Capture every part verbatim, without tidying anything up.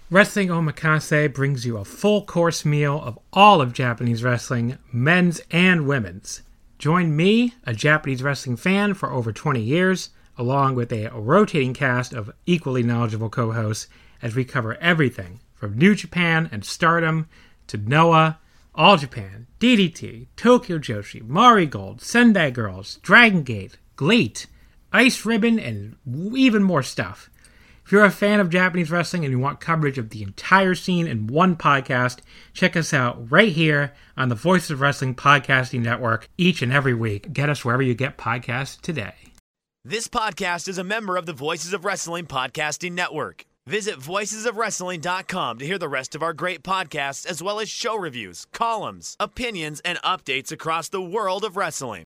Wrestling Omakase brings you a full-course meal of all of Japanese wrestling, men's and women's. Join me, a Japanese wrestling fan for over twenty years, along with a rotating cast of equally knowledgeable co-hosts, as we cover everything from New Japan and Stardom to Noah, All Japan, D D T, Tokyo Joshi, Mari Gold, Sendai Girls, Dragon Gate, GLEAT, Ice Ribbon, and even more stuff. If you're a fan of Japanese wrestling and you want coverage of the entire scene in one podcast, check us out right here on the Voices of Wrestling Podcasting Network each and every week. Get us wherever you get podcasts today. This podcast is a member of the Voices of Wrestling Podcasting Network. Visit voices of wrestling dot com to hear the rest of our great podcasts, as well as show reviews, columns, opinions, and updates across the world of wrestling.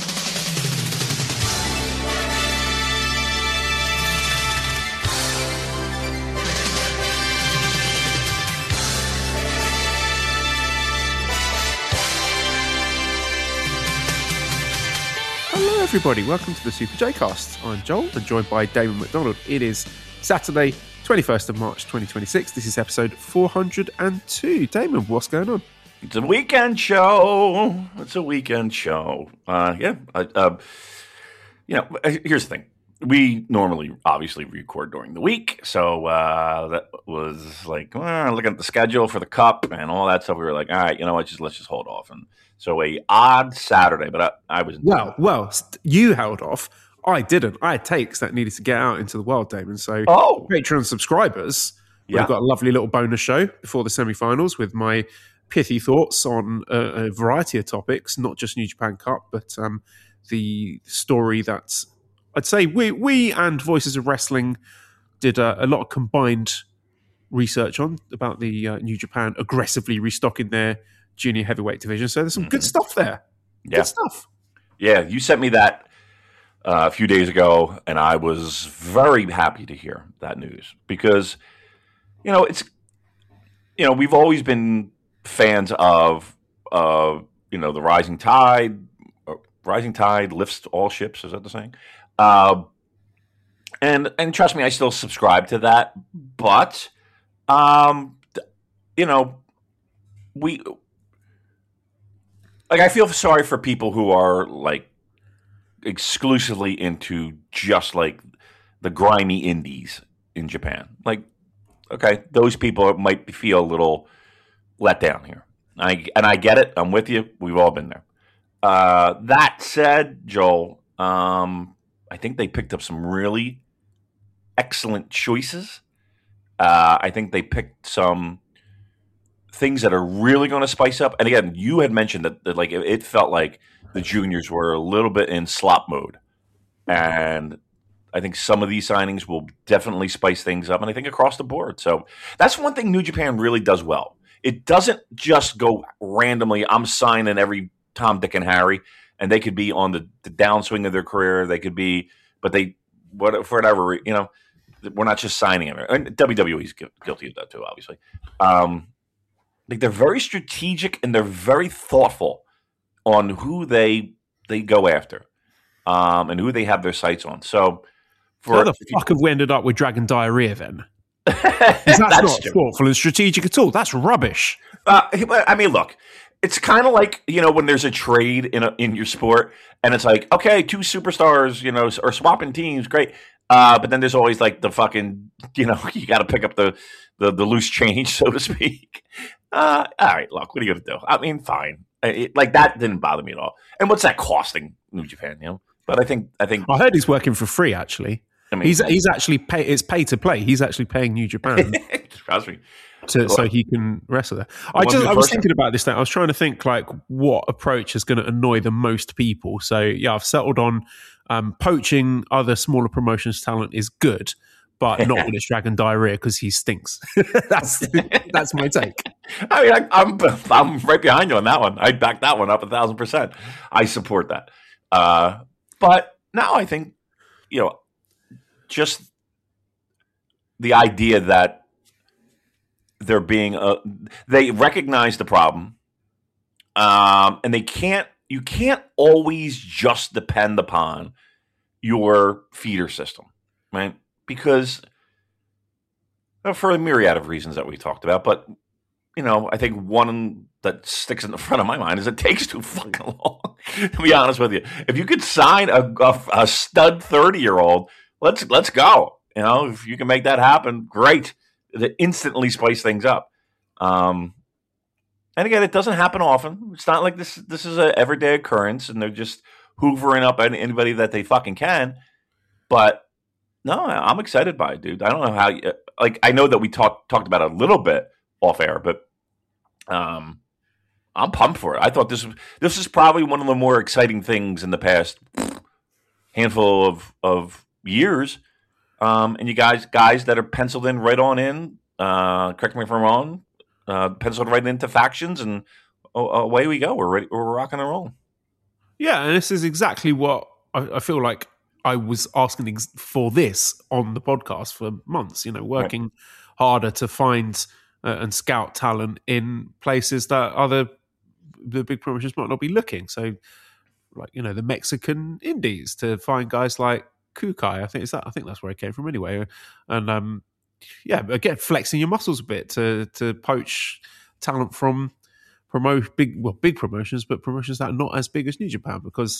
Hello everybody, welcome to the Super J-Cast. I'm Joel and joined by Damon McDonald. It is Saturday, twenty-first of March twenty twenty-six. This is episode four hundred two. Damon, what's going on? It's a weekend show. It's a weekend show. Uh, yeah. Uh, uh, you know, here's the thing. We normally obviously record during the week. So uh, that was like, well, looking at the schedule for the Cup and all that stuff. We were like, all right, you know what, just let's just hold off. And so a odd Saturday, but I, I was... Well, well, you held off. I didn't. I had takes that needed to get out into the world, Damon. So oh. Patreon subscribers, yeah. we've got a lovely little bonus show before the semi-finals with my pithy thoughts on a, a variety of topics, not just New Japan Cup, but um, the story that's... I'd say we we and Voices of Wrestling did a, a lot of combined research on about the uh, New Japan aggressively restocking their junior heavyweight division. So there's some mm-hmm. good stuff there. Yeah. Good stuff. Yeah, you sent me that uh, a few days ago, and I was very happy to hear that news because, you know, it's, you know, we've always been fans of, uh, you know, the rising tide. Uh, rising tide lifts all ships. Is that the saying? Uh, and and trust me, I still subscribe to that. But, um, you know, we like I feel sorry for people who are like exclusively into just like the grimy indies in Japan. Like, okay, those people might feel a little let down here. I and I get it. I'm with you. We've all been there. Uh, that said, Joel, um. I think they picked up some really excellent choices. Uh, I think they picked some things that are really going to spice up. And again, you had mentioned that, that like it, it felt like the juniors were a little bit in slop mode, and I think some of these signings will definitely spice things up. And I think across the board. So that's one thing New Japan really does well. It doesn't just go randomly. I'm signing every Tom, Dick, and Harry. And they could be on the, the downswing of their career. They could be, but they, what, for whatever, you know, we're not just signing them. And W W E's guilty of that too, obviously. Um, like they're very strategic and they're very thoughtful on who they they go after, um, and who they have their sights on. So, for how the fuck have we ended up with Dragon Diarrhea then? that's, that's not true. thoughtful and strategic at all. That's rubbish. Uh, I mean, look. It's kind of like, you know, when there's a trade in a, in your sport and it's like, okay, two superstars, you know, are swapping teams, great. Uh, but then there's always like the fucking, you know, you got to pick up the, the, the loose change, so to speak. Uh, all right, look, what are you going to do? I mean, fine. It, like that didn't bother me at all. And what's that costing New Japan, you know? But I think, I think. I heard he's working for free, actually. I mean, he's he's actually pay. It's pay to play. He's actually paying New Japan. Trust me. To, so he can wrestle there. I just I was thinking about this thing. I was trying to think like what approach is going to annoy the most people. So yeah, I've settled on um, poaching other smaller promotions talent is good, but not when it's Dragon Diarrhea because he stinks. that's that's my take. I mean, I, I'm I'm right behind you on that one. I'd back that one up a thousand percent. I support that. Uh, but now I think, you know, just the idea that they're being uh, they recognize the problem, um, and they can't. You can't always just depend upon your feeder system, right? Because for a myriad of reasons that we talked about. But, you know, I think one that sticks in the front of my mind is it takes too fucking long, to be honest with you. If you could sign a, a, a stud thirty-year-old, let's let's go. You know, if you can make that happen, great. It instantly spice things up. Um, and again, it doesn't happen often. It's not like this This is an everyday occurrence, and they're just hoovering up anybody that they fucking can. But no, I'm excited by it, dude. I don't know how. You, like, I know that we talked talked about it a little bit off air, but um, I'm pumped for it. I thought this this is probably one of the more exciting things in the past handful of of years. Um, and you guys guys that are penciled in right on in. Uh, correct me if I'm wrong. Uh, penciled right into factions, and oh, away we go. We're ready. We're rocking and rolling. Yeah, and this is exactly what I, I feel like I was asking ex- for this on the podcast for months. You know, working right. harder to find uh, and scout talent in places that other the big promotions might not be looking. So, like, you know, the Mexican indies to find guys like Kukai. I think is that. I think that's where it came from anyway. And um, yeah, again, flexing your muscles a bit to to poach talent from promote big well big promotions, but promotions that are not as big as New Japan, because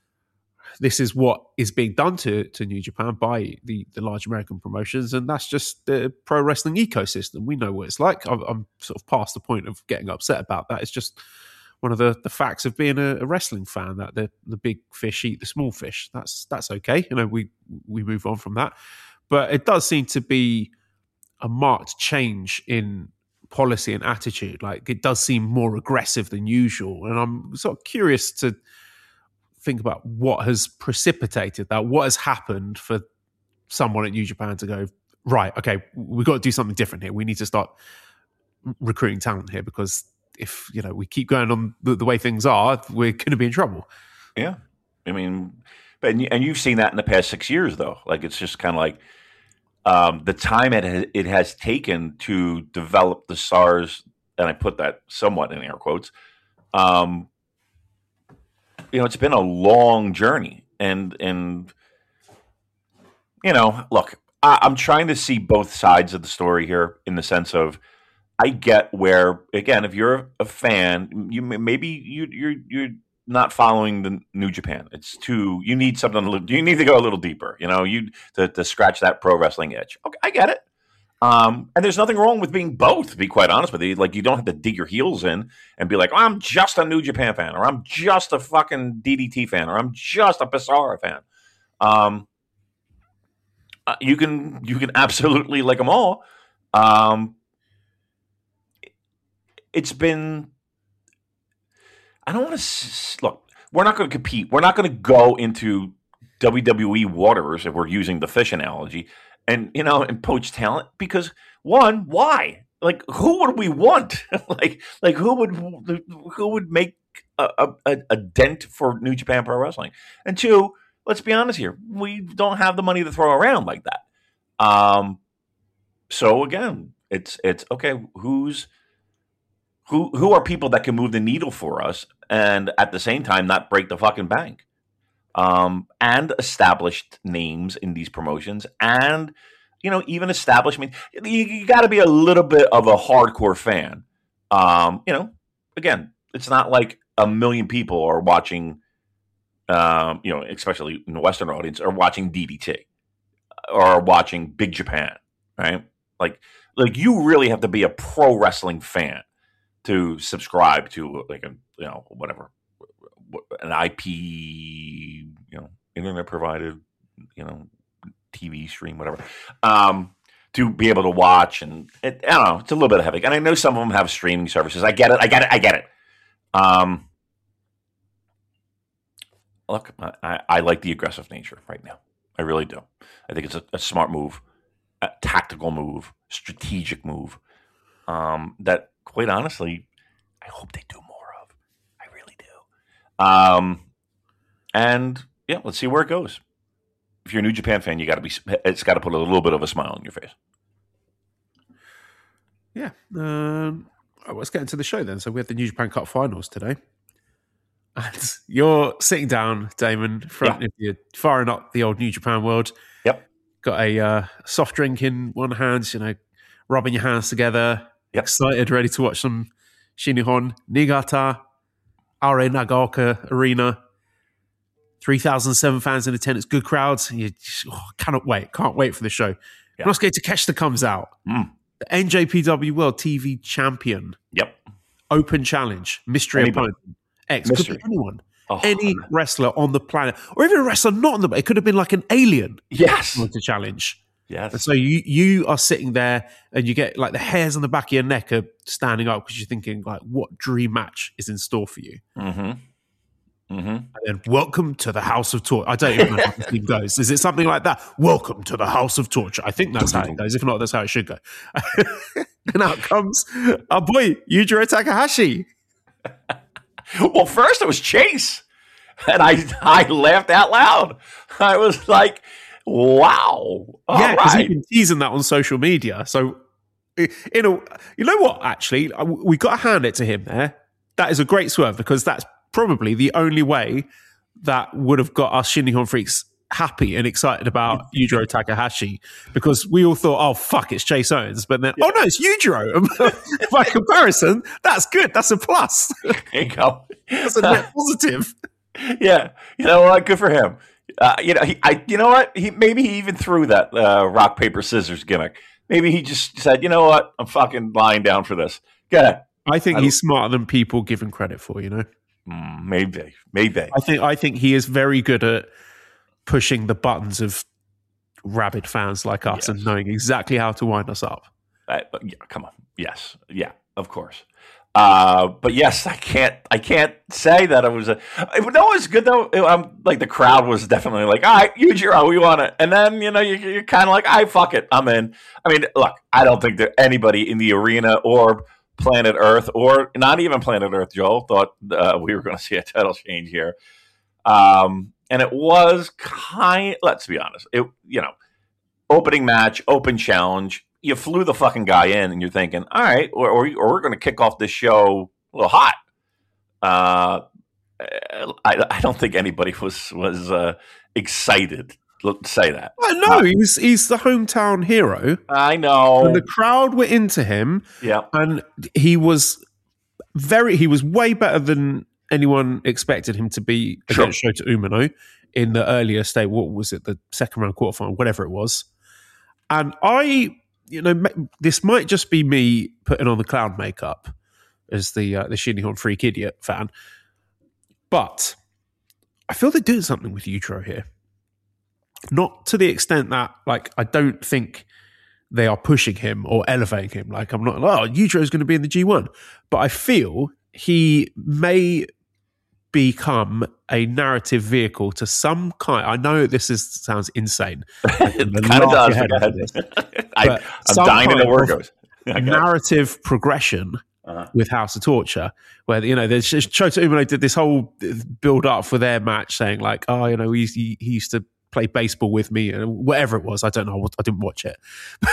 this is what is being done to, to New Japan by the, the large American promotions, and that's just the pro wrestling ecosystem. We know what it's like. I'm, I'm sort of past the point of getting upset about that. It's just one of the, the facts of being a, a wrestling fan, that the, the big fish eat the small fish. That's that's okay. You know, we we move on from that. But it does seem to be a marked change in policy and attitude. Like, it does seem more aggressive than usual, and I'm sort of curious to think about what has precipitated that, what has happened for someone at New Japan to go, right, okay, we've got to do something different here. We need to start recruiting talent here, because if, you know, we keep going on the, the way things are, we're going to be in trouble. Yeah. I mean, but, and you've seen that in the past six years, though. Like, it's just kind of like um, the time it has, it has taken to develop the stars, and I put that somewhat in air quotes, um, you know, it's been a long journey, and and you know, look, I, I'm trying to see both sides of the story here, in the sense of, I get where, again, if you're a fan, you maybe you you're you're not following the New Japan. It's too, you need something. You need to go a little deeper, you know, you to, to scratch that pro wrestling itch. Okay, I get it. Um, and there's nothing wrong with being both, to be quite honest with you. Like, you don't have to dig your heels in and be like, oh, I'm just a New Japan fan, or I'm just a fucking D D T fan, or I'm just a Pissarra fan. Um, uh, you can you can absolutely like them all. Um, it's been, I don't want to look. We're not going to compete. We're not going to go into W W E waters, if we're using the fish analogy, and, you know, and poach talent, because, one, why? Like, who would we want? like, like who would who would make a, a, a dent for New Japan Pro Wrestling? And two, let's be honest here, we don't have the money to throw around like that. Um, so again, it's it's okay. Who's who? Who are people that can move the needle for us, and at the same time not break the fucking bank? Um, and established names in these promotions, and, you know, even established. I mean, you, you got to be a little bit of a hardcore fan. Um, you know, again, it's not like a million people are watching. Um, you know, especially in the Western audience, are watching D D T or watching Big Japan, right? Like, like you really have to be a pro wrestling fan to subscribe to, like, a, you know, whatever. An I P, you know, internet provided, you know, T V stream, whatever, um, to be able to watch. And it, I don't know, it's a little bit heavy. And I know some of them have streaming services. I get it. I get it. I get it. Um, look, I, I like the aggressive nature right now. I really do. I think it's a, a smart move, a tactical move, strategic move. Um, that, quite honestly, I hope they do more. Um, and yeah, let's see where it goes. If you're a New Japan fan, you got to be. It's got to put a little bit of a smile on your face. Yeah. Um, let's get into the show then. So we have the New Japan Cup Finals today, and you're sitting down, Damon, in front yeah. of you, firing up the old New Japan World. Yep. Got a uh, soft drink in one hand, you know, rubbing your hands together, Yep. excited, ready to watch some Shinihon, Niigata, R A Nagaoka Arena. three thousand seven fans in attendance, good crowds. You just, oh, cannot wait. Can't wait for the show. Yeah. Konosuke Takeshita comes out. Mm. The N J P W World T V Champion. Yep. Open challenge. Mystery Anybody. opponent. X. Mystery. Could be anyone. Oh, Any man. wrestler on the planet. Or even a wrestler not on the planet. It could have been like an alien Yes. to challenge. And Yes. so you you are sitting there and you get like the hairs on the back of your neck are standing up because you're thinking like, what dream match is in store for you? Mm-hmm. Mm-hmm. And then, welcome to the House of Torture. I don't even know how this thing goes. Is it something like that? Welcome to the House of Torture. I think that's how it goes. If not, that's how it should go. And out comes our boy, Yujiro Takahashi. Well, first it was Chase, and I I laughed out loud. I was like, "Wow!" All yeah, because right. he's been teasing that on social media. So, you know, you know what? Actually, we got to hand it to him there. That is a great swerve because that's probably the only way that would have got us Shinihon freaks happy and excited about Yujiro Takahashi, because we all thought, oh, fuck, it's Chase Owens. But then, oh, no, it's Yujiro. By comparison, that's good. That's a plus. There you go. That's a net positive. Yeah, you know what? Good for him. Uh, you know, he, I. You know what? He maybe he even threw that uh, rock paper scissors gimmick. Maybe he just said, you know what? I'm fucking lying down for this. Go ahead. I think I- he's smarter than people give him credit for, you know? Mm, maybe, maybe. I think I think he is very good at pushing the buttons of rabid fans like us Yes. and knowing exactly how to wind us up. Uh, but yeah, come on. Yes. Yeah, of course. Uh, but yes, I can't. I can't say that it was a. It, no, it was good though. It, um, like the crowd was definitely like, "All right, Yujiro, we want it." And then you know you, you're kind of like, "I right, fuck it, I'm in." I mean, look, I don't think that anybody in the arena or Planet Earth or not even Planet Earth, Joel, thought uh, we were going to see a title change here. Um, and it was kind. Let's be honest. It you know, opening match, open challenge. You flew the fucking guy in, and you're thinking, all right, or, or, or we're going to kick off this show a little hot. Uh, I, I don't think anybody was was uh, excited. Let's say that. I know he's he's the hometown hero, I know. and the crowd were into him, Yeah. and he was very he was way better than anyone expected him to be Sure. against Shota Umino in the earlier state. What was it, the second round quarterfinal, whatever it was? And I. You know, this might just be me putting on the clown makeup as the uh, the Shinihon freak idiot fan, but I feel they're doing something with Yujiro here. Not to the extent that, like, I don't think they are pushing him or elevating him. Like, I'm not, oh, Yujiro is going to be in the G one, but I feel he may become a narrative vehicle to some kind. I know this is sounds insane. It kind of does. Ahead Go of ahead. this. I, But I'm some dying to know kind where it of goes. Okay. narrative progression Uh-huh. with House of Torture, where you know, there's just Shota Umino did this whole build up for their match, saying like, oh, you know, he, he, he used to play baseball with me, and whatever it was, I don't know, I didn't watch it,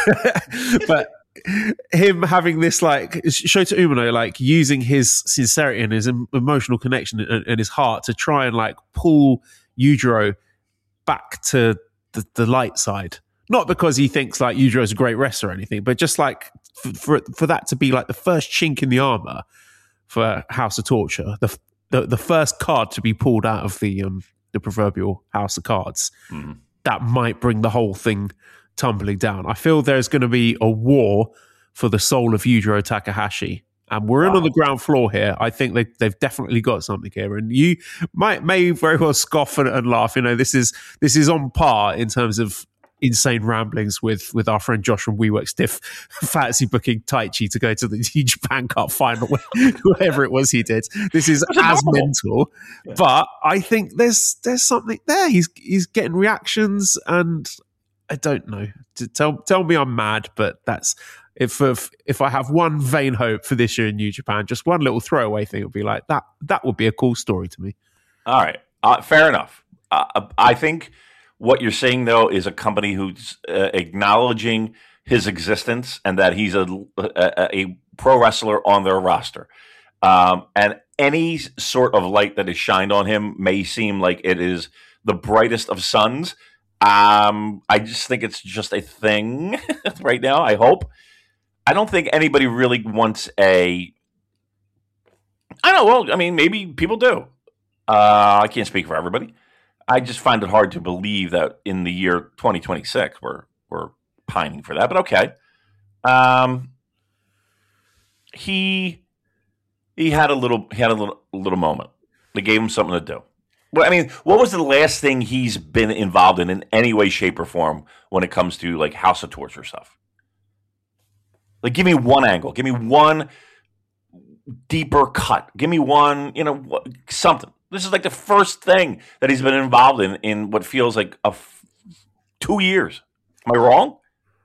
but him having this like Shota Umino like using his sincerity and his em- emotional connection and, and his heart to try and like pull Yujiro back to the, the light side. Not because he thinks like Yujiro is a great wrestler or anything, but just like for, for for that to be like the first chink in the armor for House of Torture, the the, the first card to be pulled out of the um the proverbial House of Cards, Mhm. that might bring the whole thing tumbling down. I feel there's going to be a war for the soul of Yujiro Takahashi. And we're in Wow. on the ground floor here. I think they, they've definitely got something here. And you might may very well scoff and, and laugh. You know, this is this is on par in terms of insane ramblings with with our friend Josh from WeWork Stiff fantasy booking Taichi to go to the New Japan Cup final, whatever it was he did. This is as mental, Yeah. but I think there's there's something there. He's he's getting reactions, and I don't know. To tell tell me I'm mad, but that's if if if I have one vain hope for this year in New Japan, just one little throwaway thing would be like that. That would be a cool story to me. All right. Uh, fair enough. Uh, I think what you're seeing, though, is a company who's uh, acknowledging his existence and that he's a, a, a pro wrestler on their roster. Um, and any sort of light that is shined on him may seem like it is the brightest of suns. Um, I just think it's just a thing right now, I hope. I don't think anybody really wants a. I don't know. Well, I mean, maybe people do. Uh, I can't speak for everybody. I just find it hard to believe that in the year twenty twenty-six we're we're pining for that. But okay, um, he he had a little he had a little a little moment. They gave him something to do. Well, I mean, what was the last thing he's been involved in in any way, shape, or form when it comes to like House of Torture stuff? Like, give me one angle. Give me one deeper cut. Give me one, you know, something. This is like the first thing that he's been involved in in what feels like a f- two years. Am I wrong?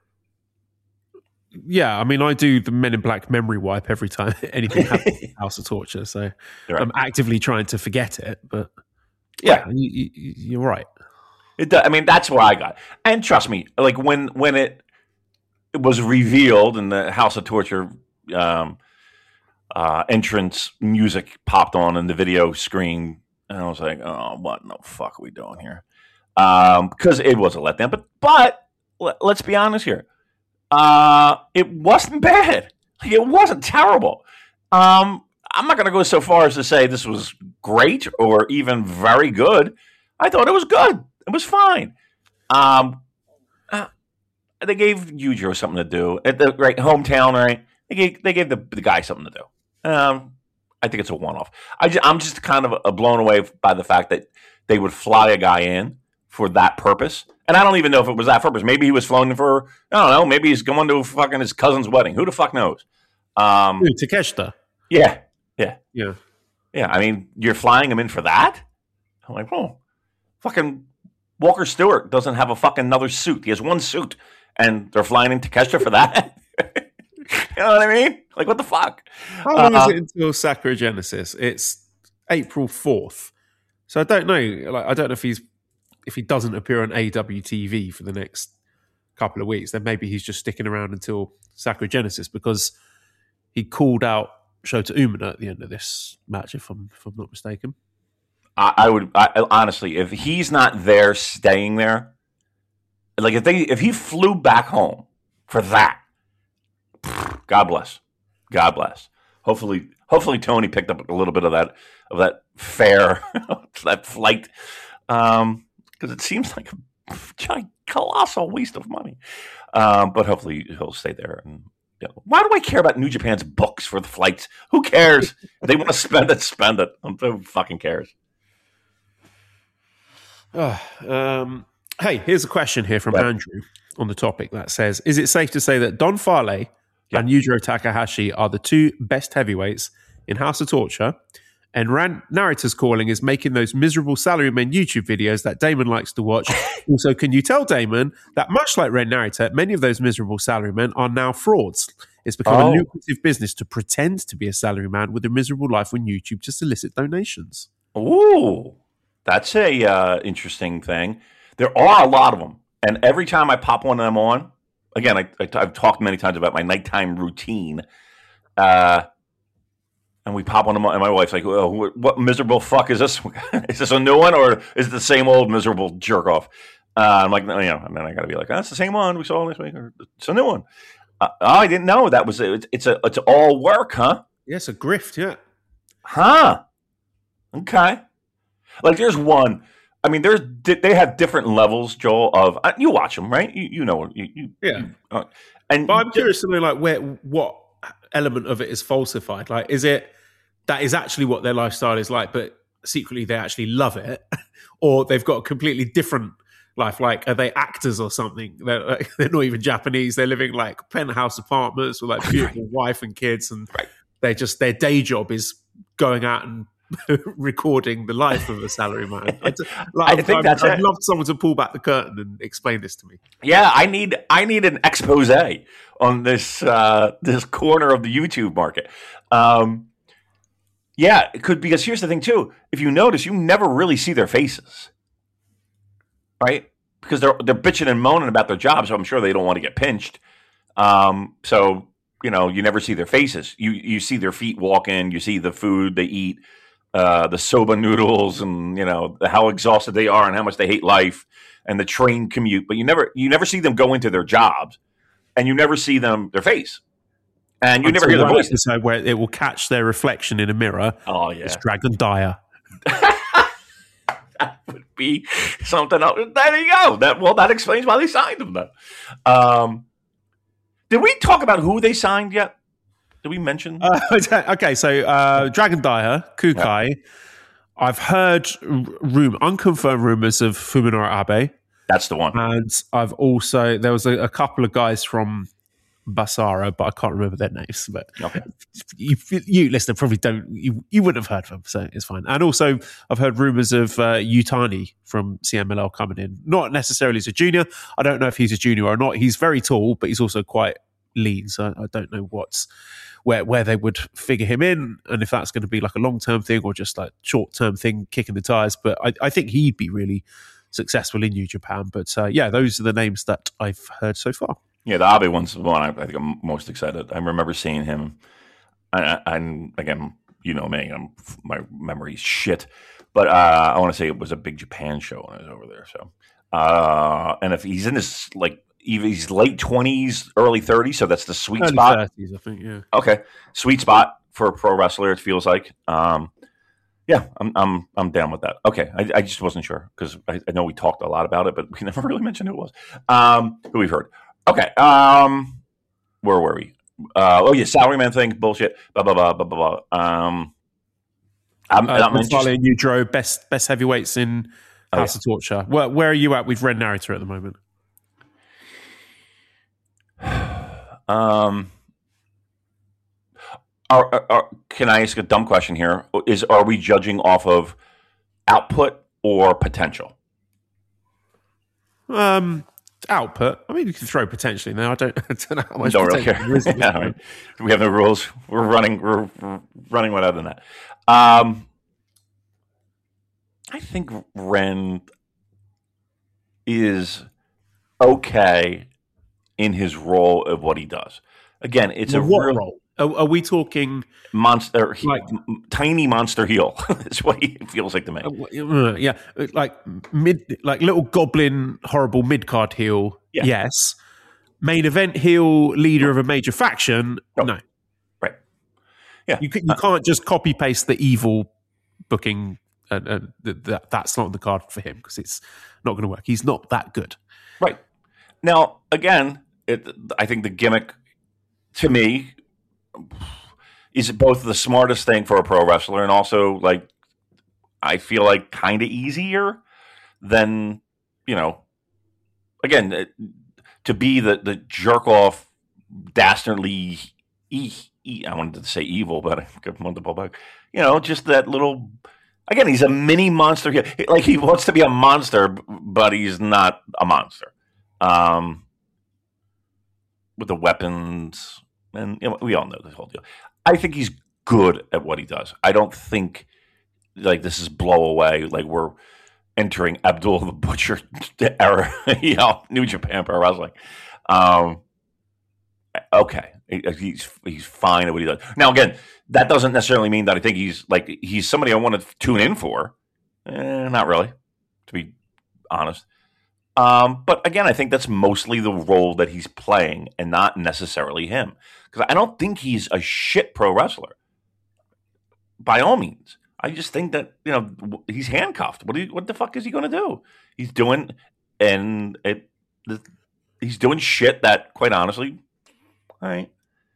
Yeah, I mean, I do the Men in Black memory wipe every time anything happens in House of Torture, so right. I'm actively trying to forget it. But yeah, yeah you, you, you're right. It does, I mean, that's what I got. And trust me, like when when it it was revealed and the House of Torture um, uh, entrance music popped on in the video screen, and I was like, "Oh, what in the fuck are we doing here?" Um, because it was a letdown. But but let, let's be honest here, uh, it wasn't bad. Like, it wasn't terrible. Um, I'm not going to go so far as to say this was great or even very good. I thought it was good. It was fine. Um, uh, they gave Yujiro something to do at the right hometown, right? They gave they gave the, the guy something to do. Um, I think it's a one-off. I just, I'm just kind of uh, blown away by the fact that they would fly a guy in for that purpose. And I don't even know if it was that purpose. Maybe he was flown in for, I don't know, maybe he's going to fucking his cousin's wedding. Who the fuck knows? Um, Ooh, Takeshita. Yeah. Yeah. Yeah. Yeah. I mean, you're flying him in for that? I'm like, oh, fucking Walker Stewart doesn't have a fucking another suit. He has one suit, and they're flying in Takeshita for that? You know what I mean? Like, what the fuck? How long uh, is it until Sakura Genesis? It's April fourth. So I don't know. Like, I don't know if he's if he doesn't appear on A E W T V for the next couple of weeks, then maybe he's just sticking around until Sakura Genesis, because he called out Shota Umino at the end of this match, if I'm if I'm not mistaken. I, I would I, honestly, if he's not there, staying there, like if they if he flew back home for that, God bless, God bless. Hopefully, hopefully Tony picked up a little bit of that of that fare, that flight, because um, it seems like a giant, colossal waste of money. Um, but hopefully he'll stay there. And you know, why do I care about New Japan's books for the flights? Who cares? If they want to spend it, spend it. Who fucking cares? Oh, um, hey, here's a question here from right. Andrew on the topic that says, is it safe to say that Don Farley yeah. and Yujiro Takahashi are the two best heavyweights in House of Torture, and Ran- Narrator's Calling is making those miserable salarymen YouTube videos that Damon likes to watch? Also, can you tell Damon that much like Red Narrator, many of those miserable salarymen are now frauds? It's become oh. a lucrative business to pretend to be a salaryman with a miserable life on YouTube to solicit donations. Ooh. That's a uh, interesting thing. There are a lot of them, and every time I pop one of them on, again, I, I, I've talked many times about my nighttime routine, uh, and we pop one of them on, and my wife's like, oh, what, what miserable fuck is this? Is this a new one, or is it the same old miserable jerk off? Uh, I'm like, no, you know, and then I got to be like, oh, that's the same one we saw last week, or it's a new one. Uh, oh, I didn't know that was it. It's a, it's all work, huh? Yeah, it's a grift, yeah. Huh. Okay. Like, there's one. I mean, there's they have different levels, Joel. Of uh, you watch them, right? You, you know, you, you yeah. You, uh, and but I'm curious to know, like, where what element of it is falsified. Like, is it that is actually what their lifestyle is like, but secretly they actually love it, or they've got a completely different life? Like, are they actors or something? They're like, they're not even Japanese. They're living like penthouse apartments with like beautiful wife and kids, and right. they just their day job is going out and recording the life of a salaryman. I, like, I think I'd, that's I'd it. love someone to pull back the curtain and explain this to me. Yeah, I need I need an expose on this uh, this corner of the YouTube market. Um, yeah, it could, because here's the thing too. If you notice, you never really see their faces, right? Because they're they're bitching and moaning about their jobs, so I'm sure they don't want to get pinched. Um, so you know, you never see their faces. You you see their feet walking. You see the food they eat. Uh, the soba noodles, and you know how exhausted they are and how much they hate life, and the train commute. But you never you never see them go into their jobs, and you never see them their face. And you never Until hear the one voice. episode where it will catch their reflection in a mirror. Oh, yeah. It's Dragon Dyer. That would be something else. There you go. That well, that explains why they signed him then. Um, did we talk about who they signed yet? Did we mention? Uh, okay, so uh, Dragon Dyer, Kukai. Yeah. I've heard room unconfirmed rumors of Fuminori Abe. That's the one. And I've also there was a, a couple of guys from Basara, but I can't remember their names. But okay. you, you listener, probably don't. You, you wouldn't have heard of them, so it's fine. And also, I've heard rumors of uh, Yutani from C M L L coming in. Not necessarily as a junior. I don't know if he's a junior or not. He's very tall, but he's also quite lean. So I don't know what's where where they would figure him in, and if that's going to be like a long term thing or just like short term thing, kicking the tires. But I, I think he'd be really successful in New Japan. But uh, yeah, those are the names that I've heard so far. Yeah, the Abe one's the one I, I think I'm most excited. I remember seeing him, and, and again, you know me, I'm, my memory's shit. But uh, I want to say it was a big Japan show when I was over there. So, uh, and if he's in his like, he's late twenties, early thirties, so that's the sweet early spot. thirties, I think. Yeah. Okay, sweet spot for a pro wrestler. It feels like. Um, yeah, I'm I'm I'm down with that. Okay, I, I just wasn't sure because I, I know we talked a lot about it, but we never really mentioned who it was. Um, who we've heard. Okay, um, where were we? Uh, oh yeah, salaryman thing, bullshit. Blah blah blah blah blah. blah. Um, I'm, uh, I'm Charlie Udro, best best heavyweights in House oh, yeah. of Torture. Where where are you at with Red Narrator at the moment? um, are, are, are, can I ask a dumb question here? Is are we judging off of output or potential? Um. Output. I mean, you can throw potentially now. I don't, I don't know how much. Don't really care. Yeah, right. We have no rules. We're running. We're, we're running without than that. Um, I think Ren is okay in his role of what he does. Again, it's well, a what real role. Are, are we talking monster? Like m- tiny monster heel. Is what he feels like to me. Uh, yeah, like mid, like little goblin, horrible mid card heel. Yeah. Yes, main event heel, leader no. of a major faction. No. no, right? Yeah, you can, you uh, can't just copy paste the evil booking, and, and that that's not on the card for him because it's not going to work. He's not that good. Right now, again, it, I think the gimmick to me. Is both the smartest thing for a pro wrestler and also like I feel like kind of easier than, you know, again, to be the, the jerk off dastardly e, e, I wanted to say evil, but I wanted to pull back. You know, just that little again, he's a mini monster here. Like he wants to be a monster, but he's not a monster. Um with the weapons and you know, we all know this whole deal. I think he's good at what he does. I don't think like this is blow away. Like we're entering Abdul the Butcher era, you know, New Japan Pro Wrestling. Um, okay, he's he's fine at what he does. Now, again, that doesn't necessarily mean that I think he's like he's somebody I want to tune in for. Eh, not really, to be honest. Um, but again, I think that's mostly the role that he's playing and not necessarily him. Because I don't think he's a shit pro wrestler. By all means. I just think that, you know, he's handcuffed. What, do you, what the fuck is he going to do? He's doing, and it, the, he's doing shit that, quite honestly, all right,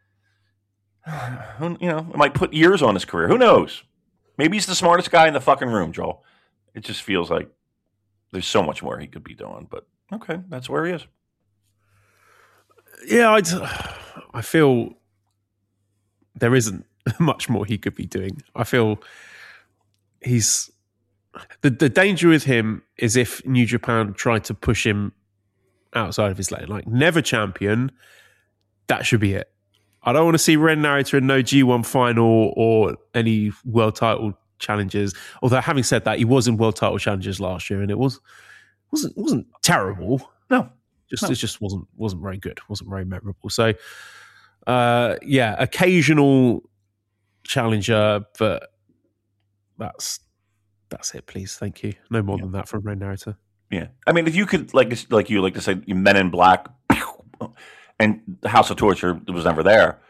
you know, it might put years on his career. Who knows? Maybe he's the smartest guy in the fucking room, Joel. It just feels like there's so much more he could be doing, but okay, that's where he is. Yeah, I'd, I feel there isn't much more he could be doing. I feel he's the the danger with him is if New Japan tried to push him outside of his lane, like never champion, that should be it. I don't want to see Ren Narrator in no G one final or any world title challenges. Although having said that, he was in world title challenges last year, and it was wasn't wasn't terrible. No, just no. it just wasn't wasn't very good. wasn't very memorable. So, uh, yeah, occasional challenger, but that's that's it. Please, thank you. No more yeah. than that from Ren Narrator. Yeah, I mean, if you could like like you like to say, Men in Black, and House of Torture was never there.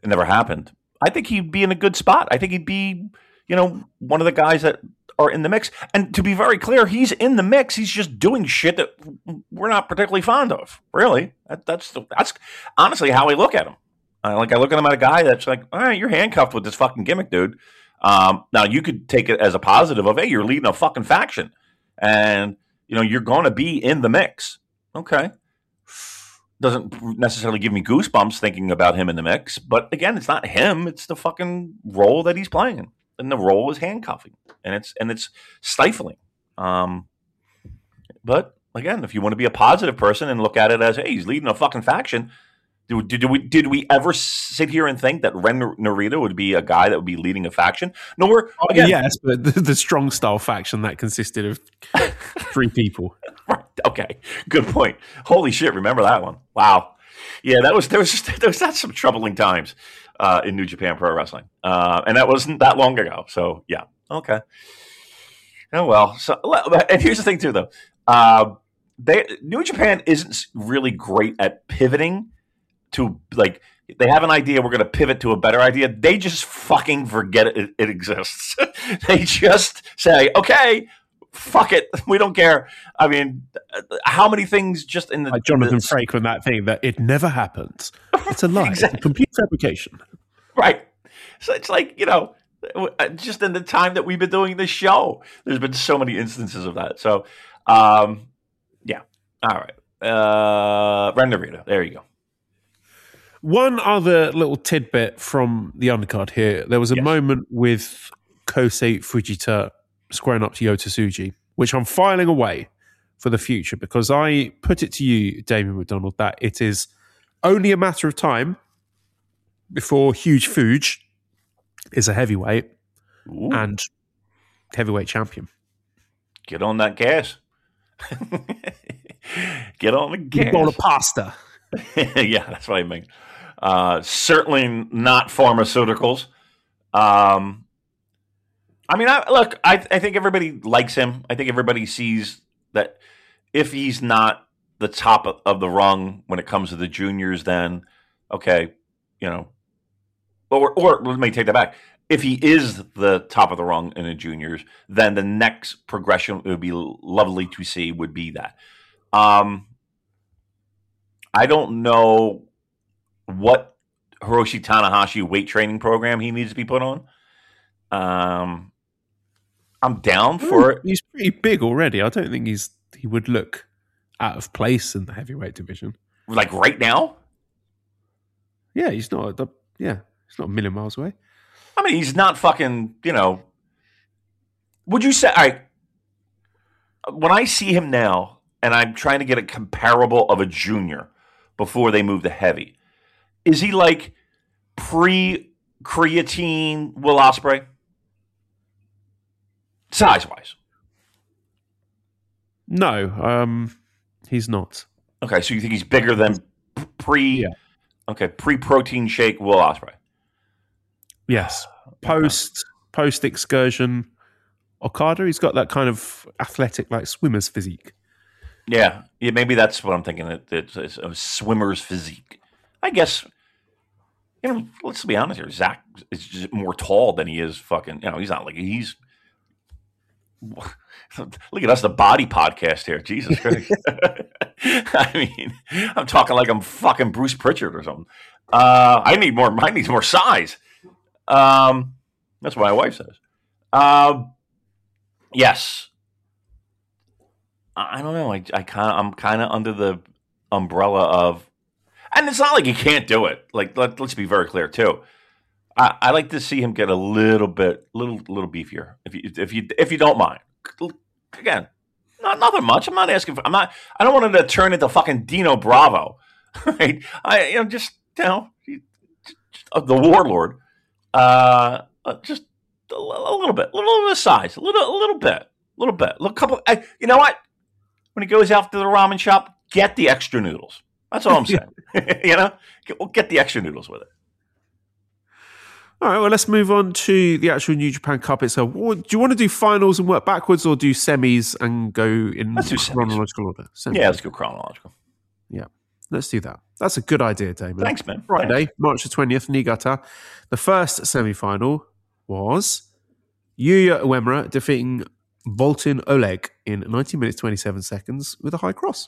it never happened, I think he'd be in a good spot. I think he'd be, you know, one of the guys that are in the mix. And to be very clear, he's in the mix. He's just doing shit that we're not particularly fond of. Really, that, that's that's honestly how I look at him. I, like I look at him at a guy that's like, all right, you're handcuffed with this fucking gimmick, dude. Um, now you could take it as a positive of, hey, you're leading a fucking faction, and you know you're going to be in the mix. Okay, doesn't necessarily give me goosebumps thinking about him in the mix, but again, it's not him; it's the fucking role that he's playing, and the role is handcuffing, and it's and it's stifling. Um, but again, if you want to be a positive person and look at it as, hey, he's leading a fucking faction. Did, did we did we ever sit here and think that Ren Narita would be a guy that would be leading a faction? No, we're oh, again, yes, but the, the strong style faction that consisted of three people. Right. Okay. Good point. Holy shit! Remember that one? Wow. Yeah, that was there was just, there was that's some troubling times uh, in New Japan Pro Wrestling, uh, and that wasn't that long ago. So yeah. Okay. Oh well. So and here's the thing too, though. Uh, they New Japan isn't really great at pivoting. To like, they have an idea. We're going to pivot to a better idea. They just fucking forget it, it exists. They just say, "Okay, fuck it, we don't care." I mean, how many things just in the like Jonathan the, Frakes from that thing that it never happens. It's a lie. Exactly. It's a complete fabrication. Right. So it's like, you know, just in the time that we've been doing this show, there's been so many instances of that. So, um, yeah. All right. Uh, Ren Narita. There you go. One other little tidbit from the undercard here. There was a yes. moment with Kosei Fujita squaring up to Yota Tsuji, which I'm filing away for the future because I put it to you, Damien McDonald, that it is only a matter of time before Huge Fuge is a heavyweight Ooh. and heavyweight champion. Get on that gas. Get on the gas. A bowl of pasta. Yeah, that's what I mean. Uh, certainly not pharmaceuticals. Um, I mean, I, look, I, I think everybody likes him. I think everybody sees that if he's not the top of, of the rung when it comes to the juniors, then okay, you know, or or let me take that back. If he is the top of the rung in the juniors, then the next progression would be lovely to see. Would be that. Um, I don't know what Hiroshi Tanahashi weight training program he needs to be put on. Um, I'm down for Ooh, it. He's pretty big already. I don't think he's he would look out of place in the heavyweight division. Like right now? Yeah, he's not. The, yeah, he's not a million miles away. I mean, he's not fucking. You know, would you say? All right, when I see him now, and I'm trying to get a comparable of a junior before they move to heavy. Is he like pre-creatine Will Ospreay? Size-wise? No, um, he's not. Okay, so you think he's bigger than pre... Yeah. Okay, pre-protein shake Will Ospreay? Yes. Post, post-excursion Okada, he's got that kind of athletic, like, swimmer's physique. Yeah, yeah, maybe that's what I'm thinking. It, it's, it's a swimmer's physique. I guess, you know, let's be honest here. Zach is just more tall than he is fucking, you know, he's not like, he's, look at us, the body podcast here. Jesus Christ. I mean, I'm talking like I'm fucking Bruce Pritchard or something. Uh, I need more, I need more size. Um, that's what my wife says. Um, yes. I don't know. I, I kind of, I'm kind of under the umbrella of, and it's not like he can't do it. Like, let, let's be very clear too. I, I like to see him get a little bit, little, little beefier, if you, if you, if you don't mind. Again, not nothing much. I'm not asking for. I'm not. I don't want him to turn into fucking Dino Bravo, right? I, you know, just you know, just, uh, the warlord. Uh, uh just a, a little bit, a little bit of size, a little, a little bit, a little bit, a little couple. I, you know what? When he goes out to the ramen shop, get the extra noodles. That's all I'm saying. You know, get, we'll get the extra noodles with it. All right, well, let's move on to the actual New Japan Cup itself. Do you want to do finals and work backwards, or do semis and go in let's do chronological order? Semis. Yeah, let's go chronological. Yeah. Let's do that. That's a good idea, Damon. Thanks, man. Friday, Thanks. March the twentieth, Niigata. The first semi-final was Yuya Uemura defeating Boltin Oleg in nineteen minutes, twenty-seven seconds with a high cross.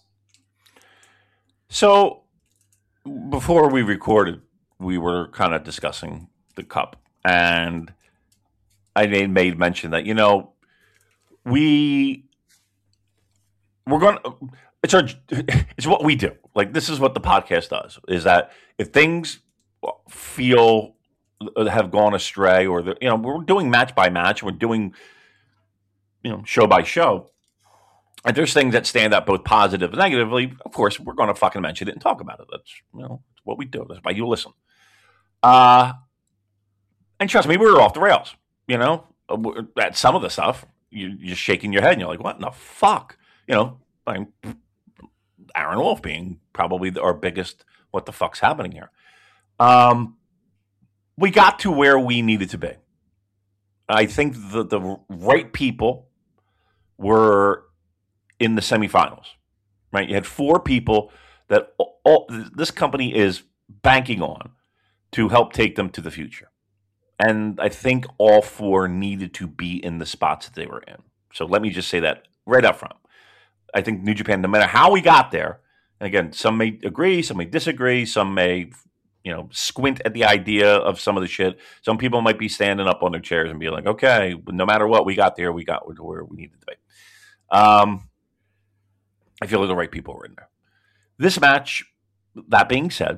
So, before we recorded, we were kind of discussing the cup, and I made mention that, you know, we we're going to, it's our, it's what we do. Like, this is what the podcast does, is that if things feel have gone astray, or the, you know, we're doing match by match, we're doing, you know, show by show, and there's things that stand out both positive and negatively, of course, we're going to fucking mention it and talk about it. That's, you know, it's what we do. That's why you listen. Uh, and trust me, we were off the rails, you know, at some of the stuff. You're just shaking your head and you're like, what in the fuck? You know, I mean, Aaron Wolf being probably the, our biggest, what the fuck's happening here? Um, we got to where we needed to be. I think the, the right people were in the semifinals, right? You had four people that all, this company is banking on to help take them to the future. And I think all four needed to be in the spots that they were in. So let me just say that right up front. I think New Japan, no matter how we got there, and again, some may agree, some may disagree, some may, you know, squint at the idea of some of the shit. Some people might be standing up on their chairs and be like, okay, no matter what, we got there, we got to where we needed to be. Um, I feel like the right people were in there. This match, that being said,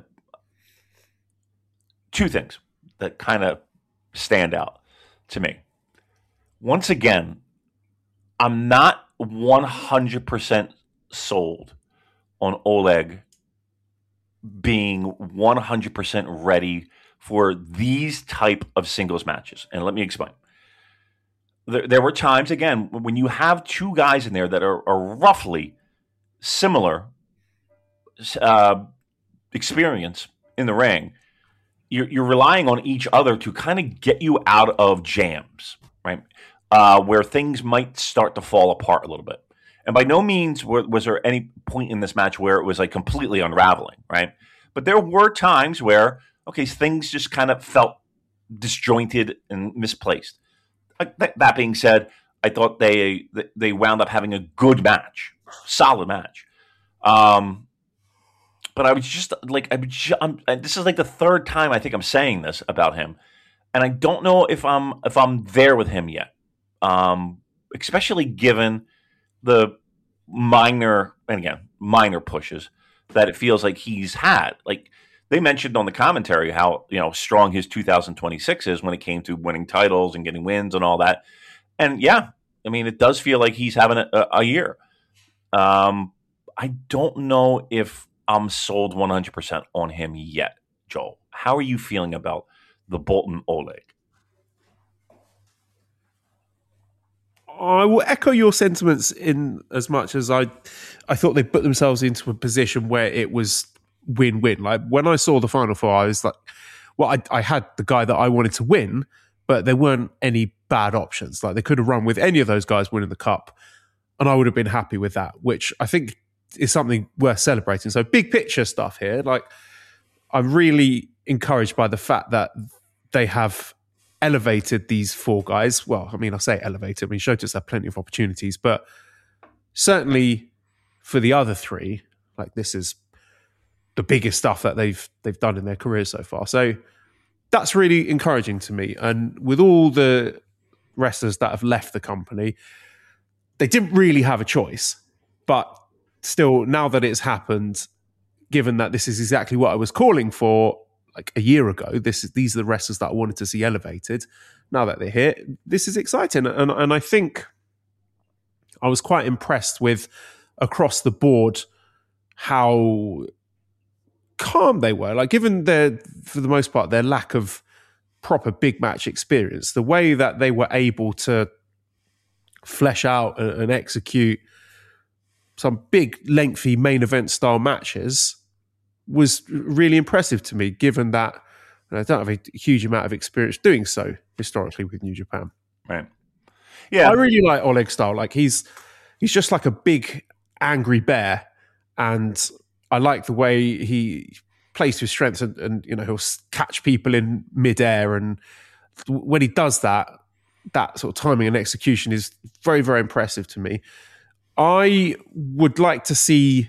two things that kind of stand out to me. Once again, I'm not one hundred percent sold on Oleg being one hundred percent ready for these type of singles matches. And let me explain. There, there were times, again, when you have two guys in there that are, are roughly similar uh, experience in the ring, You're, you're relying on each other to kind of get you out of jams, right? Uh, where things might start to fall apart a little bit. And by no means was, was there any point in this match where it was like completely unraveling, right? But there were times where, okay, things just kind of felt disjointed and misplaced. That, that being said, I thought they they wound up having a good match, solid match. Um, But I was just like, I was just, I'm, this is like the third time I think I'm saying this about him, and I don't know if I'm if I'm there with him yet. Um, especially given the minor, and again, minor pushes that it feels like he's had. Like they mentioned on the commentary how, you know, strong his two thousand twenty-six is when it came to winning titles and getting wins and all that. And yeah, I mean, it does feel like he's having a, a, a year. Um, I don't know if I'm sold one hundred percent on him yet, Joel. How are you feeling about the Boltin Oleg? I will echo your sentiments in as much as I I thought they put themselves into a position where it was win-win. Like when I saw the Final Four, I was like, well, I, I had the guy that I wanted to win, but there weren't any bad options. Like they could have run with any of those guys winning the cup, and I would have been happy with that, which I think is something worth celebrating. So big picture stuff here. Like I'm really encouraged by the fact that they have elevated these four guys. Well, I mean, I say elevated. I mean, Shota's had plenty of opportunities, but certainly for the other three, like this is the biggest stuff that they've they've done in their careers so far. So that's really encouraging to me. And with all the wrestlers that have left the company, they didn't really have a choice. But still, now that it's happened, given that this is exactly what I was calling for like a year ago, this is these are the wrestlers that I wanted to see elevated. Now that they're here, this is exciting. And, and I think I was quite impressed with across the board how calm they were. Like given their, for the most part, their lack of proper big match experience, the way that they were able to flesh out and, and execute some big, lengthy main event style matches was really impressive to me, given that I don't have a huge amount of experience doing so historically with New Japan. Right. Yeah. I really like Oleg style. Like he's he's just like a big, angry bear. And I like the way he plays to his strengths, and, and you know he'll catch people in midair, and when he does that, that sort of timing and execution is very, very impressive to me. I would like to see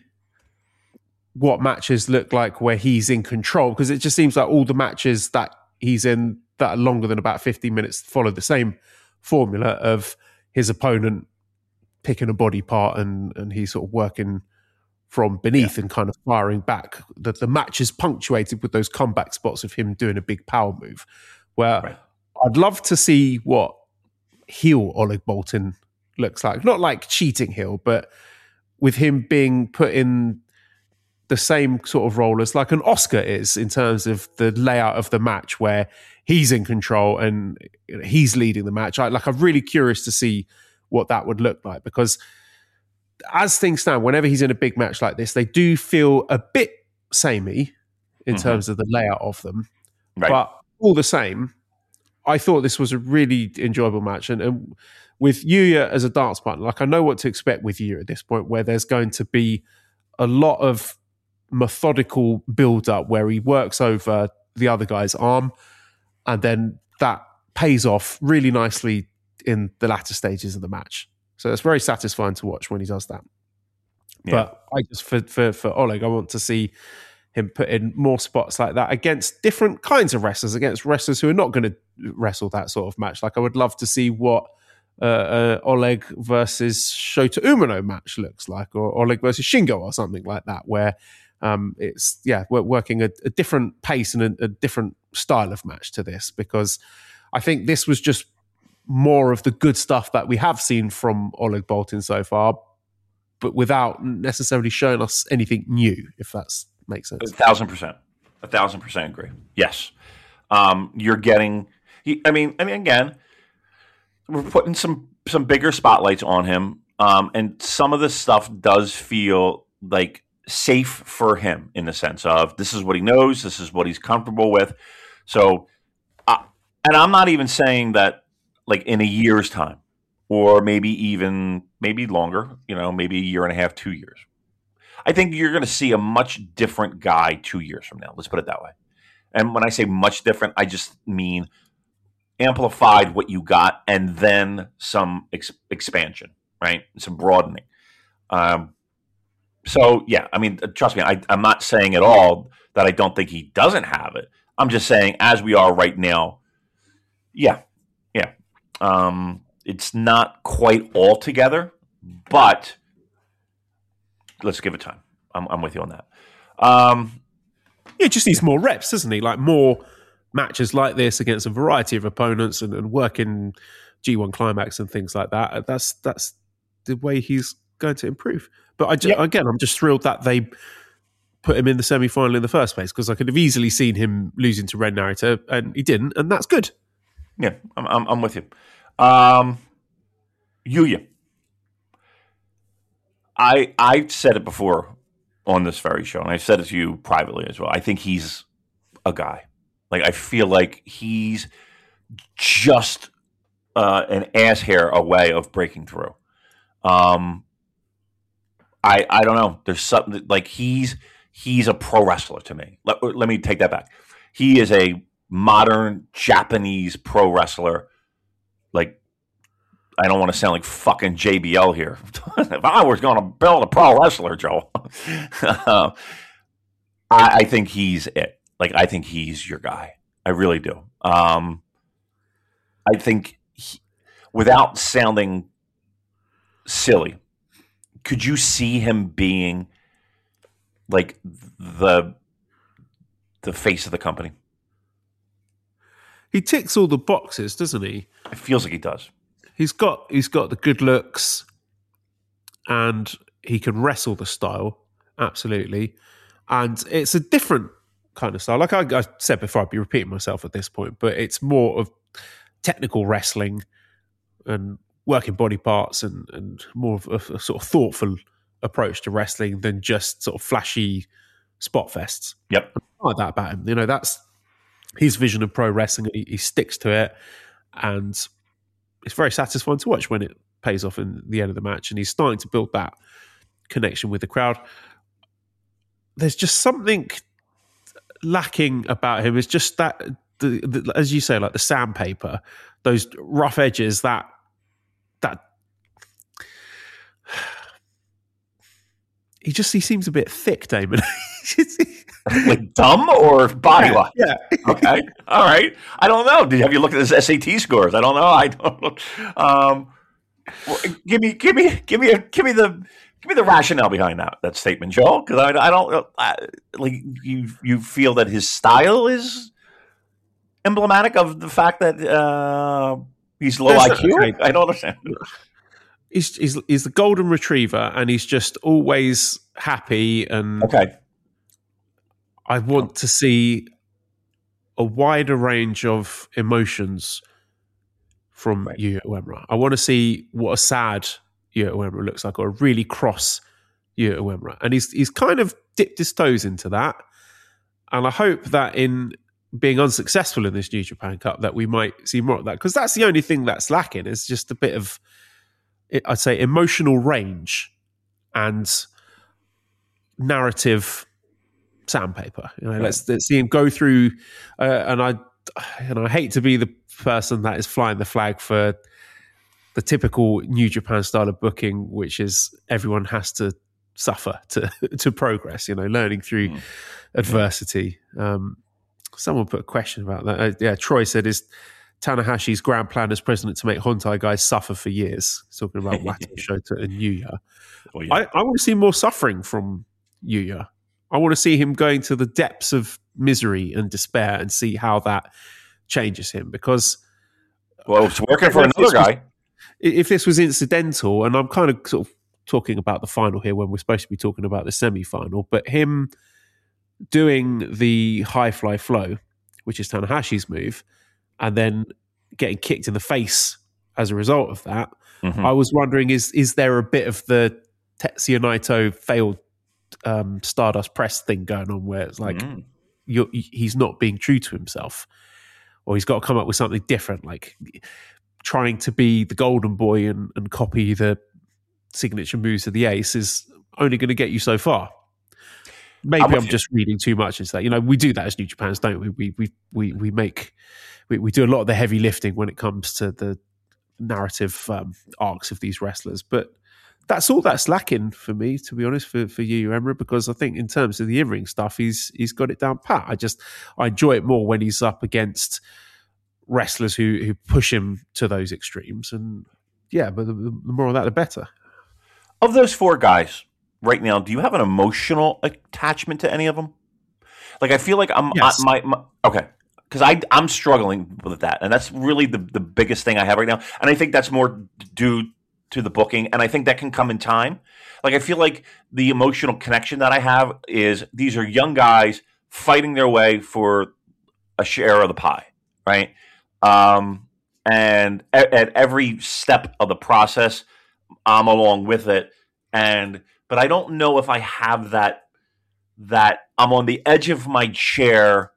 what matches look like where he's in control, because it just seems like all the matches that he's in that are longer than about fifteen minutes follow the same formula of his opponent picking a body part and, and he's sort of working from beneath yeah. and kind of firing back. The, the match is punctuated with those comeback spots of him doing a big power move, where right. I'd love to see what heel Oleg Boltin looks like. Not like cheating heel, but with him being put in the same sort of role as like an Oscar is in terms of the layout of the match, where he's in control and he's leading the match. I, like, I'm really curious to see what that would look like, because as things stand, whenever he's in a big match like this, they do feel a bit samey in mm-hmm. terms of the layout of them. Right. But all the same, I thought this was a really enjoyable match. And, and with Yuya as a darts partner, like, I know what to expect with Yuya at this point, where there's going to be a lot of methodical build-up where he works over the other guy's arm, and then that pays off really nicely in the latter stages of the match. So it's very satisfying to watch when he does that. Yeah. But I just for, for for Oleg, I want to see him put in more spots like that against different kinds of wrestlers, against wrestlers who are not going to wrestle that sort of match. Like, I would love to see what uh, uh, Oleg versus Shota Umino match looks like, or Oleg versus Shingo or something like that, where um, it's, yeah, we're working a, a different pace and a, a different style of match to this, because I think this was just more of the good stuff that we have seen from Oleg Boltin so far, but without necessarily showing us anything new, if that makes sense. A thousand percent. A thousand percent agree. Yes. Um, you're getting, I mean, I mean, again, we're putting some, some bigger spotlights on him. Um, and some of this stuff does feel like safe for him, in the sense of this is what he knows, this is what he's comfortable with. So, uh, and I'm not even saying that, like, in a year's time, or maybe even maybe longer, you know, maybe a year and a half, two years. I think you're going to see a much different guy two years from now. Let's put it that way. And when I say much different, I just mean amplified what you got, and then some ex- expansion, right? Some broadening. Um, so, yeah, I mean, trust me, I, I'm not saying at all that I don't think he doesn't have it. I'm just saying, as we are right now, yeah, yeah. Um, it's not quite all together, but let's give it time. I'm, I'm with you on that. Um, yeah, just needs more reps, doesn't he? Like, more matches like this against a variety of opponents, and, and working G one Climax and things like that. That's that's the way he's going to improve. But I just, yep. again, I'm just thrilled that they put him in the semi-final in the first place, because I could have easily seen him losing to Ren Narita, and he didn't, and that's good. Yeah, I'm, I'm, I'm with you. Um, Yuya. I I've said it before on this very show, and I've said it to you privately as well. I think he's a guy. Like, I feel like he's just uh, an ass hair away of breaking through. Um, I I don't know. There's something like he's he's a pro wrestler to me. Let, let me take that back. He is a modern Japanese pro wrestler. Like, I don't want to sound like fucking J B L here. If I was going to build a pro wrestler, Joe, uh, I, I think he's it. Like, I think he's your guy. I really do. Um, I think, he, without sounding silly, could you see him being like the the face of the company? He ticks all the boxes, doesn't he? It feels like he does. He's got he's got the good looks, and he can wrestle the style, absolutely. And it's a different kind of style. Like I, I said before, I'd be repeating myself at this point, but it's more of technical wrestling and working body parts, and, and more of a, a sort of thoughtful approach to wrestling than just sort of flashy spot fests. Yep. I like that about him. You know, that's his vision of pro wrestling. He, he sticks to it, and it's very satisfying to watch when it pays off in the end of the match, and he's starting to build that connection with the crowd. there's just something lacking about him. It's just that, the, the, as you say, like the sandpaper, those rough edges, that that he just he seems a bit thick, Damon. Like dumb or body wise? Yeah. Okay. All right. I don't know. Did have you looked at his S A T scores? I don't know. I don't know. Um, well, give me, give me, give me a, give me the, give me the rationale behind that that statement, Joel. Because I, I don't I, like you. You feel that his style is emblematic of the fact that uh, he's low There's I Q. okay. I don't understand. He's, he's he's the golden retriever, and he's just always happy. And Okay. I want to see a wider range of emotions from Right. Yuya Uemura. I want to see what a sad Yuya Uemura looks like, or a really cross Yuya Uemura. And he's he's kind of dipped his toes into that. And I hope that in being unsuccessful in this New Japan Cup, that we might see more of that. Because that's the only thing that's lacking, is just a bit of, I'd say, emotional range and narrative sandpaper. You know, Right. let's, let's see him go through. Uh, and I and I hate to be the person that is flying the flag for the typical New Japan style of booking, which is everyone has to suffer to to progress. You know, learning through Mm. adversity. Um, someone put a question about that. Uh, yeah, Troy said, "Is Tanahashi's grand plan as president to make Hontai guys suffer for years?" He's talking about Wato Shota and Yuya. Well, yeah. I, I want to see more suffering from Yuya. I want to see him going to the depths of misery and despair and see how that changes him. Because well, it's working for if another this was- guy. if this was incidental, and I'm kind of sort of talking about the final here when we're supposed to be talking about the semi-final, but him doing the high fly flow, which is Tanahashi's move, and then getting kicked in the face as a result of that, Mhm. I was wondering, is is there a bit of the Tetsuya Naito failed um, Stardust press thing going on, where it's like Mm. you're, he's not being true to himself, or he's got to come up with something different, like trying to be the golden boy and, and copy the signature moves of the ace is only going to get you so far. Maybe I'm with I'm you. just reading too much into that. You know, we do that as New Japans, don't we? We we we we make we, we do a lot of the heavy lifting when it comes to the narrative um, arcs of these wrestlers, but that's all that's lacking for me, to be honest, for for Yuya Uemura, because I think in terms of the in-ring stuff, he's he's got it down pat. I just I enjoy it more when he's up against wrestlers who who push him to those extremes, and yeah, but the, the more of that, the better. Of those four guys right now, do you have an emotional attachment to any of them? Like, I feel like I'm Yes. I, my, my okay, because I I'm struggling with that, and that's really the the biggest thing I have right now, and I think that's more due to the booking, and I think that can come in time. Like, I feel like the emotional connection that I have is these are young guys fighting their way for a share of the pie, right? Um, and at, at every step of the process, I'm along with it, and but I don't know if I have that that I'm on the edge of my chair,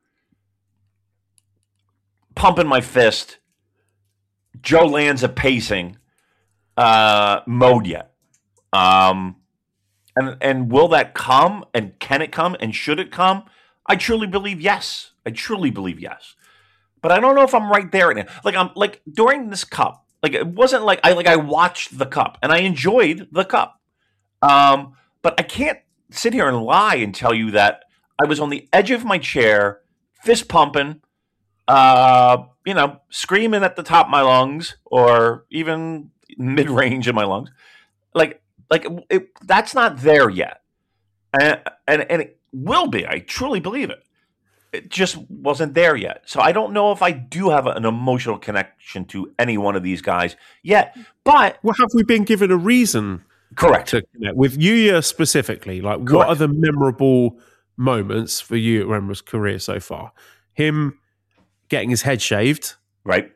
pumping my fist, Joe Lanza pacing uh, mode yet. Um, and and will that come? And can it come? And should it come? I truly believe yes. I truly believe yes. But I don't know if I'm right there right now. Like I'm like during this cup, like it wasn't like I like I watched the cup and I enjoyed the cup. Um, but I can't sit here and lie and tell you that I was on the edge of my chair, fist pumping, uh, you know, screaming at the top of my lungs or even mid range in my lungs. Like like it, that's not there yet, and and and it will be. I truly believe it. It just wasn't there yet. So I don't know if I do have an emotional connection to any one of these guys yet. But Well, have we been given a reason correct. to connect with Yuya specifically? Like, what Correct. are the memorable moments for Yuya Uemura's career so far? Him getting his head shaved, Right.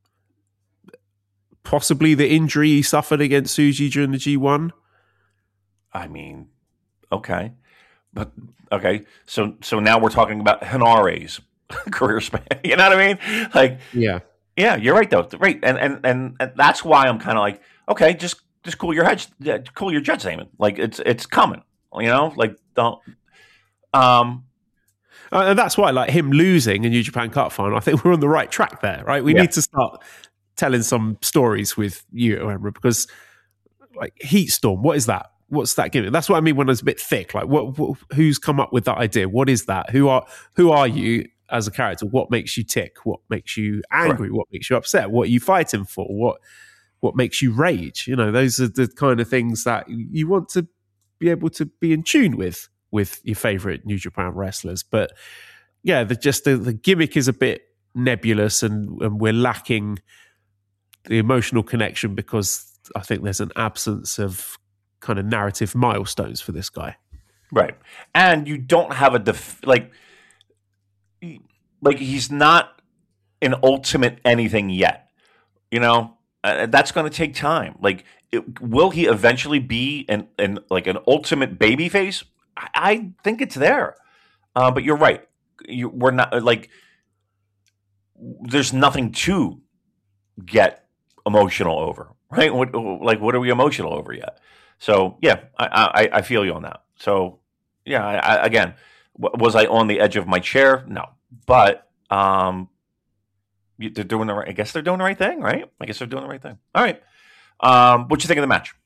possibly the injury he suffered against Tsuji during the G one. I mean, okay. But okay. So so now we're talking about Hanare's career span. You know what I mean? Like, Yeah. yeah, you're right though. Right. And and and, and that's why I'm kind of like, okay, just just cool your head, yeah, cool your jets, Damon. Like it's it's coming. You know, like don't Um, Uh, and that's why, like him losing a New Japan Cup final, I think we're on the right track there, right? We Yeah. need to start telling some stories with you, Emra, because like Heat Storm, what is that? What's that giving? That's what I mean when it's a bit thick. Like, what, what? Who's come up with that idea? What is that? Who are who are you as a character? What makes you tick? What makes you angry? Right. What makes you upset? What are you fighting for? What what makes you rage? You know, those are the kind of things that you want to be able to be in tune with. with your favorite New Japan wrestlers. But yeah, the, just the, the gimmick is a bit nebulous and, and we're lacking the emotional connection because I think there's an absence of kind of narrative milestones for this guy. Right. And you don't have a, def- like, like he's not an ultimate anything yet, you know, uh, that's going to take time. Like, it, will he eventually be an, an, like an ultimate babyface? I think it's there, uh, but you're right. You, we're not like there's nothing to get emotional over, right? What, like, what are we emotional over yet? So yeah, I, I, I feel you on that. So yeah, I, I, again, w- was I on the edge of my chair? No, but um, they're doing the right. I guess they're doing the right thing, right? I guess they're doing the right thing. All right. Um, what you think of the match?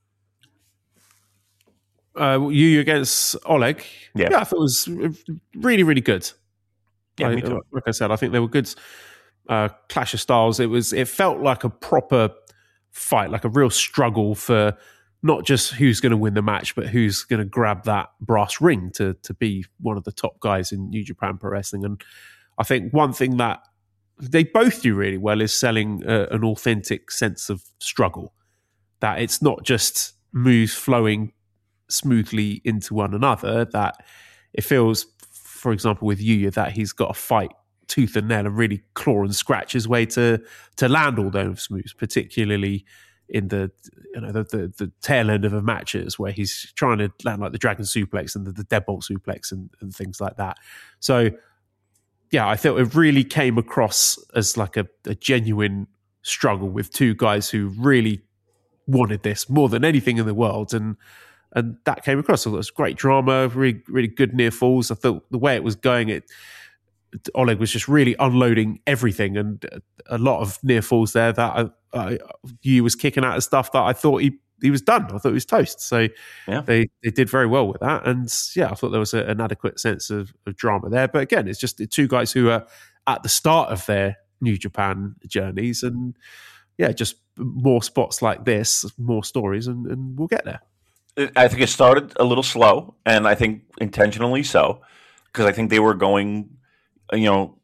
Uh, you against Oleg, Yeah. yeah, I thought it was really, really good. Yeah, I, me too. Like I said, I think they were good uh, clash of styles. It was, it felt like a proper fight, like a real struggle for not just who's going to win the match, but who's going to grab that brass ring to to be one of the top guys in New Japan Pro Wrestling. And I think one thing that they both do really well is selling uh, an authentic sense of struggle. That it's not just moves flowing smoothly into one another, that it feels, for example, with Yuya, that he's got to fight tooth and nail and really claw and scratch his way to to land all those moves, particularly in the you know the the, the tail end of the matches where he's trying to land like the dragon suplex and the, the deadbolt suplex and, and things like that. So yeah, I thought it really came across as like a, a genuine struggle with two guys who really wanted this more than anything in the world, and And that came across. So it was great drama, really, really good near falls. I thought the way it was going, it Oleg was just really unloading everything, and a lot of near falls there. That I, I, you was kicking out of stuff that I thought he he was done. I thought he was toast. So Yeah. they they did very well with that, and yeah, I thought there was a, an adequate sense of, of drama there. But again, it's just the two guys who are at the start of their New Japan journeys, and yeah, just more spots like this, more stories, and, and we'll get there. I think it started a little slow, and I think intentionally so, because I think they were going, you know,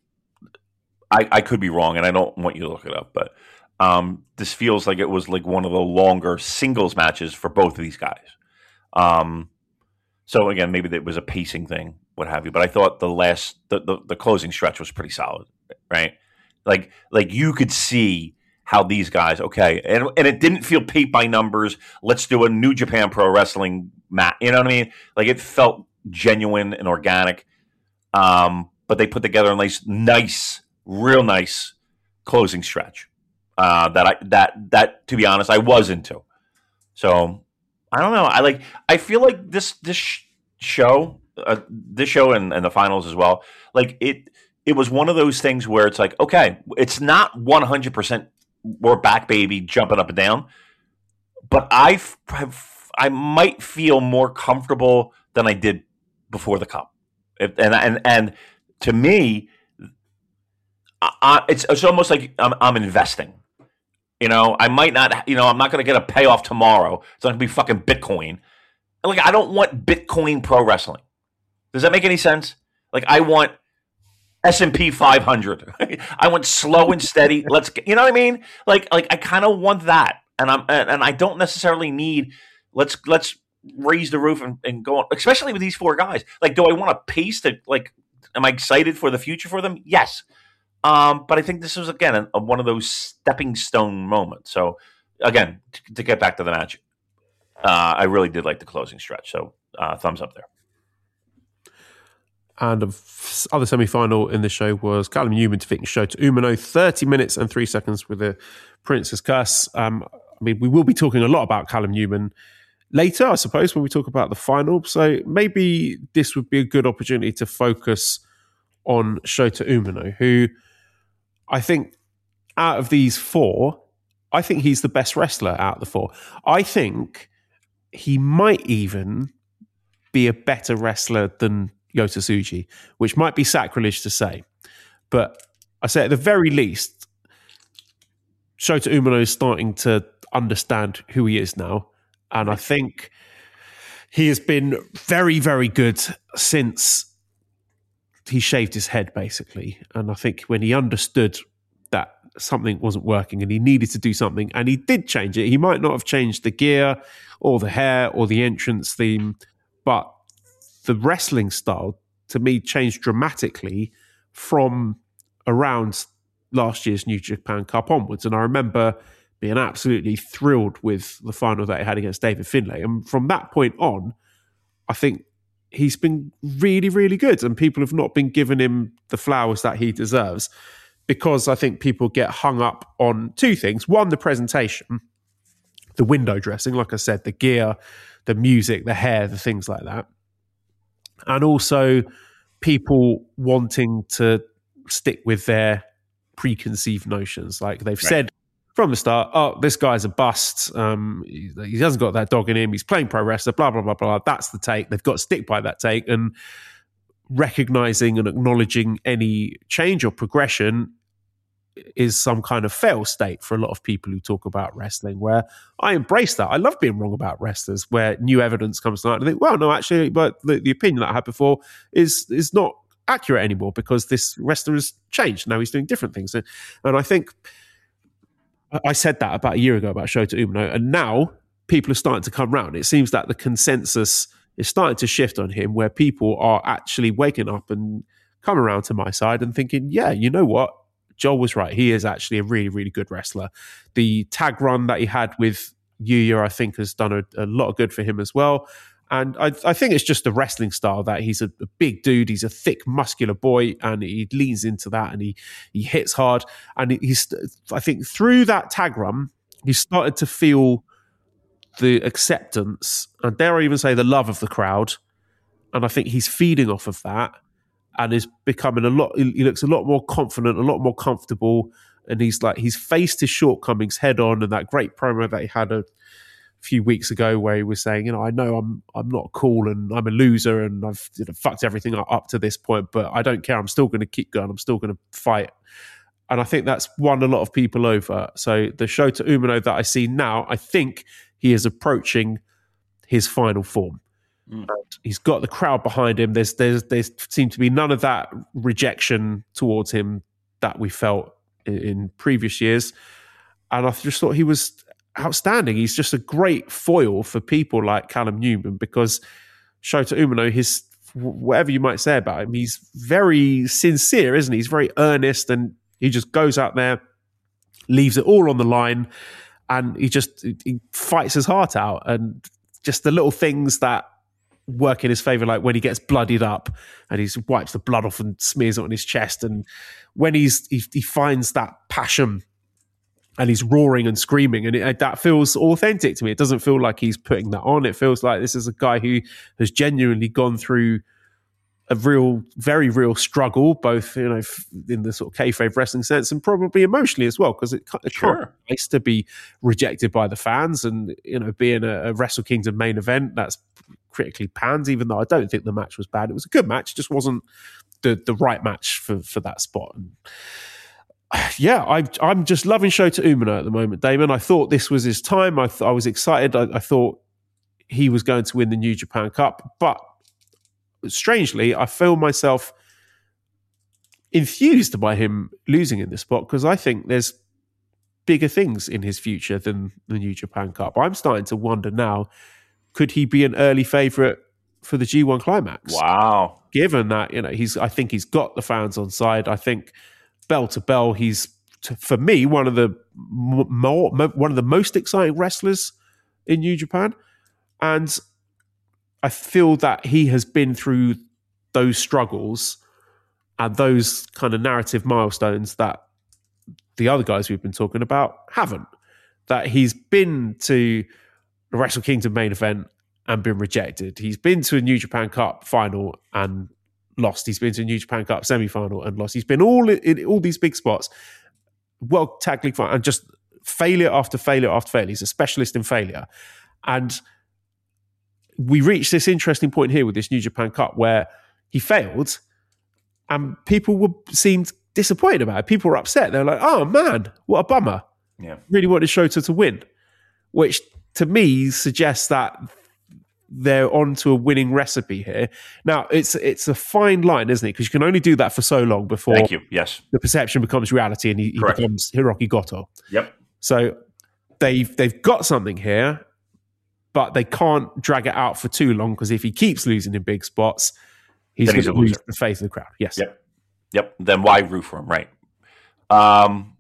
I, I could be wrong, and I don't want you to look it up, but um, this feels like it was like one of the longer singles matches for both of these guys. Um, so again, maybe it was a pacing thing, what have you. But I thought the last, the, the, the closing stretch was pretty solid, right? Like like you could see how these guys, okay, and and it didn't feel paint by numbers. Let's do a New Japan Pro Wrestling match. You know what I mean? Like it felt genuine and organic. Um, but they put together a nice, nice, real nice closing stretch uh, that I that that to be honest, I was into. So I don't know. I like. I feel like this this sh- show, uh, this show, and, and the finals as well. Like it, it was one of those things where it's like, okay, it's not one hundred percent. We're back, baby, jumping up and down. But I have, I might feel more comfortable than I did before the cup. If, and and and to me, I, it's it's almost like I'm, I'm investing. You know, I might not. You know, I'm not going to get a payoff tomorrow. It's not going to be fucking Bitcoin. Like, I don't want Bitcoin pro wrestling. Does that make any sense? Like, I want S and P five hundred. I want slow and steady. Let's get, you know what I mean? Like, like I kind of want that, and I'm and, and I don't necessarily need. Let's let's raise the roof and, and go on. Especially with these four guys. Like, do I want a pace to like? Am I excited for the future for them? Yes. Um, but I think this was again a, a, one of those stepping stone moments. So again, to, to get back to the match, uh, I really did like the closing stretch. So uh, thumbs up there. And the other semi-final in the show was Callum Newman defeating Shota Umino, thirty minutes and three seconds with a Princess Curse. Um, I mean, we will be talking a lot about Callum Newman later, I suppose, when we talk about the final. So maybe this would be a good opportunity to focus on Shota Umino, who I think out of these four, I think he's the best wrestler out of the four. I think he might even be a better wrestler than Yota Tsuji, which might be sacrilege to say. But I say at the very least, Shota Umino is starting to understand who he is now. And I think he has been very, very good since he shaved his head, basically. And I think when he understood that something wasn't working and he needed to do something, and he did change it. He might not have changed the gear or the hair or the entrance theme, but the wrestling style, to me, changed dramatically from around last year's New Japan Cup onwards. And I remember being absolutely thrilled with the final that he had against David Finlay. And from that point on, I think he's been really, really good. And people have not been giving him the flowers that he deserves, because I think people get hung up on two things. One, the presentation, the window dressing, like I said, the gear, the music, the hair, the things like that. And also people wanting to stick with their preconceived notions. Like they've right. said from the start, oh, this guy's a bust. Um, he, he hasn't got that dog in him. He's playing pro wrestler, blah, blah, blah, blah. That's the take. They've got to stick by that take. And recognizing and acknowledging any change or progression is some kind of fail state for a lot of people who talk about wrestling, where I embrace that. I love being wrong about wrestlers, where new evidence comes to light and I think, well, no, actually, but the, the opinion that I had before is is not accurate anymore because this wrestler has changed. Now he's doing different things. And, and I think I said that about a year ago about Shota Umino, and now people are starting to come round. It seems that the consensus is starting to shift on him, where people are actually waking up and coming around to my side and thinking, yeah, you know what? Joel was right. He is actually a really, really good wrestler. The tag run that he had with Yuya, I think, has done a, a lot of good for him as well. And I, I think it's just the wrestling style that he's a, a big dude. He's a thick, muscular boy, and he leans into that, and he he hits hard. And he's, I think, through that tag run, he started to feel the acceptance, and dare I even say the love of the crowd. And I think he's feeding off of that, and is becoming a lot, he looks a lot more confident, a lot more comfortable. And he's like, he's faced his shortcomings head on. And that great promo that he had a few weeks ago where he was saying, you know, I know I'm I'm not cool and I'm a loser and I've you know, fucked everything up, up to this point, but I don't care. I'm still going to keep going. I'm still going to fight. And I think that's won a lot of people over. So the Shota Umino that I see now, I think he is approaching his final form. Mm. He's got the crowd behind him. There's there's there seemed to be none of that rejection towards him that we felt in, in previous years. And I just thought he was outstanding. He's just a great foil for people like Callum Newman, because Shota Umino, his whatever you might say about him, he's very sincere, isn't he? He's very earnest, and he just goes out there, leaves it all on the line, and he just he fights his heart out. And just the little things that work in his favor, like when he gets bloodied up and he wipes the blood off and smears it on his chest, and when he's he, he finds that passion and he's roaring and screaming, and it, that feels authentic to me. It doesn't feel like he's putting that on. It feels like this is a guy who has genuinely gone through a real, very real struggle, both you know in the sort of kayfabe wrestling sense and probably emotionally as well, because it, it's sure. kind of nice to be rejected by the fans, and you know being a, a Wrestle Kingdom main event that's critically panned. Even though I don't think the match was bad, it was a good match. It just wasn't the the right match for for that spot. And yeah, I, I'm just loving Shota Umino at the moment, Damon. I thought this was his time. I, th- I was excited. I, I thought he was going to win the New Japan Cup. But strangely, I feel myself enthused by him losing in this spot, because I think there's bigger things in his future than the New Japan Cup. I'm starting to wonder now, could he be an early favourite for the G one Climax? Wow. Given that, you know, he's, I think he's got the fans on side. I think bell to bell, he's, for me, one of the more, one of the most exciting wrestlers in New Japan. And I feel that he has been through those struggles and those kind of narrative milestones that the other guys we've been talking about haven't. That he's been to a Wrestle Kingdom main event and been rejected. He's been to a New Japan Cup final and lost. He's been to a New Japan Cup semi-final and lost. He's been all in, in all these big spots, World Tag League final, and just failure after failure after failure. He's a specialist in failure. And we reached this interesting point here with this New Japan Cup where he failed and people were seemed disappointed about it. People were upset. They were like, oh man, what a bummer. Yeah. Really wanted Shota to win, which to me suggests that they're onto a winning recipe here. Now, it's it's a fine line, isn't it? Because you can only do that for so long before Thank you. Yes. the perception becomes reality and he, he becomes Hiroki Goto. Yep. So they've they've got something here, but they can't drag it out for too long because if he keeps losing in big spots, he's going to lose the faith of the crowd. Yes. Yep. Yep. Then why root for him? Right. Um,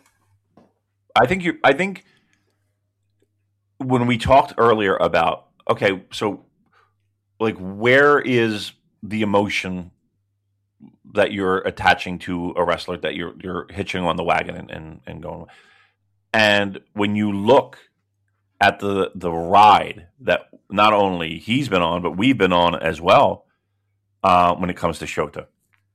I think you. I think when we talked earlier about okay, so like where is the emotion that you're attaching to a wrestler that you're you're hitching on the wagon and and, and going, and when you look at the the ride that not only he's been on but we've been on as well, uh, when it comes to Shota.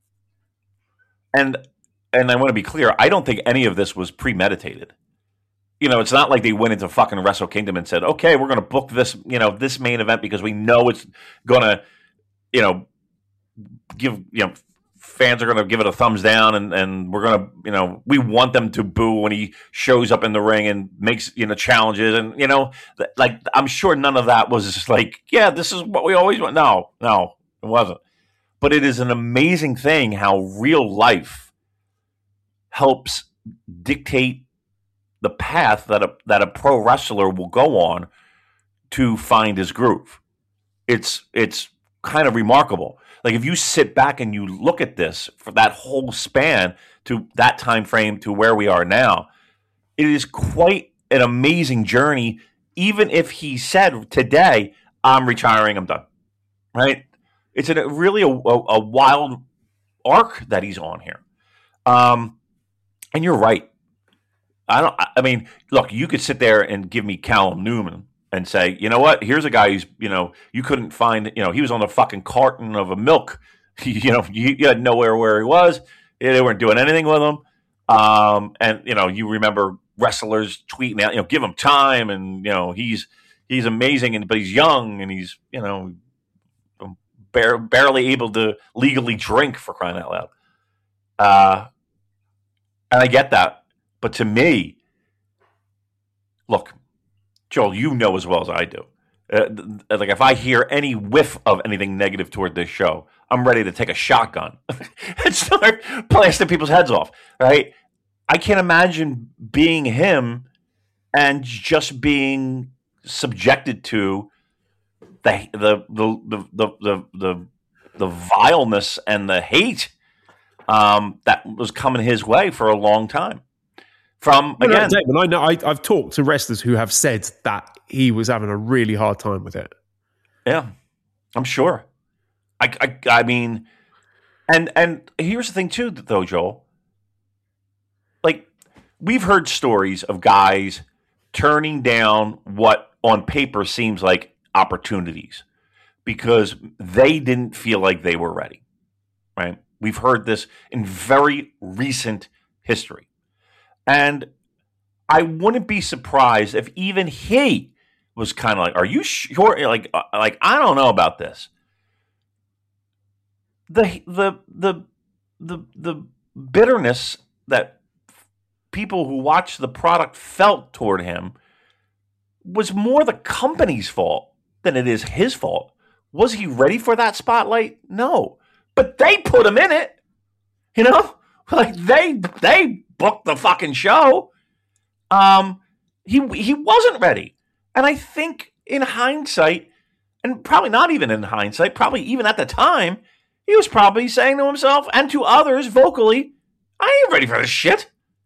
And and I want to be clear, I don't think any of this was premeditated. You know, it's not like they went into fucking Wrestle Kingdom and said, okay, we're going to book this, you know, this main event because we know it's going to, you know, give, you know, fans are going to give it a thumbs down and, and we're going to, you know, we want them to boo when he shows up in the ring and makes, you know, challenges. And, you know, th- like, I'm sure none of that was just like, yeah, this is what we always want. No, no, it wasn't. But it is an amazing thing how real life helps dictate the path that a that a pro wrestler will go on to find his groove. It's it's kind of remarkable. Like if you sit back and you look at this for that whole span to that time frame to where we are now, it is quite an amazing journey. Even if he said today, "I'm retiring, I'm done," right? It's a really a, a, a wild arc that he's on here. Um, and you're right. I don't. I mean, look, you could sit there and give me Callum Newman and say, you know what? Here's a guy who's, you know, you couldn't find, you know, he was on a fucking carton of a milk. you know, you, you had nowhere where he was. They weren't doing anything with him. Um, and you know, you remember wrestlers tweeting out, you know, give him time, and you know, he's he's amazing, and but he's young, and he's, you know, bare, barely able to legally drink, for crying out loud. Uh, and I get that. But to me, look, Joel, you know as well as I do. Uh, like if I hear any whiff of anything negative toward this show, I'm ready to take a shotgun and start blasting people's heads off. Right? I can't imagine being him and just being subjected to the the the the the the, the, the vileness and the hate um, that was coming his way for a long time. From you again, know, Damon, I know I, I've talked to wrestlers who have said that he was having a really hard time with it. Yeah, I'm sure. I, I, I mean, and and here's the thing too, though, Joel. Like we've heard stories of guys turning down what on paper seems like opportunities because they didn't feel like they were ready. Right? We've heard this in very recent history. And I wouldn't be surprised if even he was kind of like, "Are you sure?" Like, uh, like I don't know about this. The the the the the bitterness that people who watched the product felt toward him was more the company's fault than it is his fault. Was he ready for that spotlight? No, but they put him in it. You know, like they they. booked the fucking show. Um, he he wasn't ready, and I think in hindsight, and probably not even in hindsight, probably even at the time, he was probably saying to himself and to others vocally, "I ain't ready for this shit."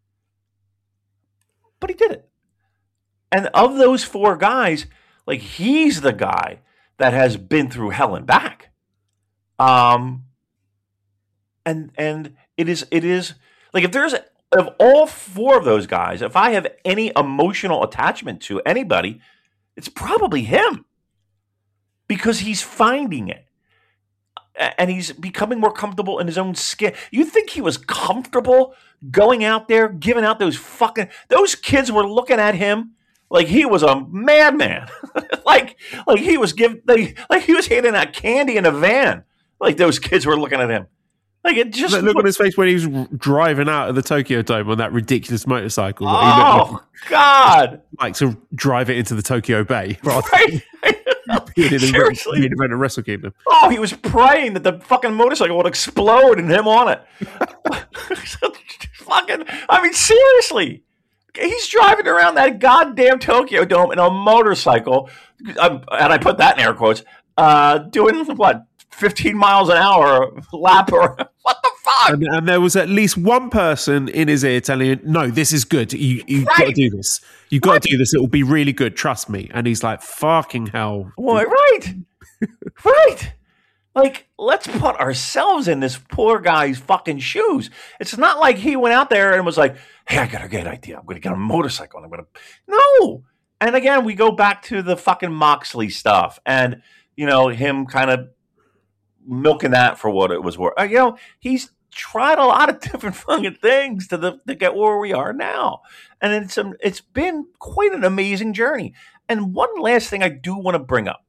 But he did it, and of those four guys, like he's the guy that has been through hell and back. Um, and and it is it is like if there's a of all four of those guys, if I have any emotional attachment to anybody, It's probably him because he's finding it. And he's becoming more comfortable in his own skin. You think he was comfortable going out there, giving out those fucking... Those kids were looking at him like he was a madman. like like he was give, like, like he was handing out candy in a van. Like those kids were looking at him. Like it just... Look, look on his face when he was driving out of the Tokyo Dome on that ridiculous motorcycle. That oh, he like, God. Like to drive it into the Tokyo Bay. Rather Right? than Seriously? main event of Wrestle Kingdom. Oh, he was praying that the fucking motorcycle would explode and him on it. Fucking, I mean, seriously. He's driving around that goddamn Tokyo Dome in a motorcycle, um, and I put that in air quotes, uh, doing, what, fifteen miles an hour lap or what the fuck? And, and there was at least one person in his ear telling him, no, this is good. You, you've Right. got to do this. You've got to do this. It will be really good. Trust me. And he's like, fucking hell. Well, right. Right. Like, let's put ourselves in this poor guy's fucking shoes. It's not like he went out there and was like, hey, I got a good idea. I'm going to get a motorcycle. And I'm going to... No. And again, we go back to the fucking Moxley stuff and, you know, him kind of milking that for what it was worth. Uh, you know, he's tried a lot of different fucking things to, the, to get where we are now. And it's, um, it's been quite an amazing journey. And one last thing I do want to bring up.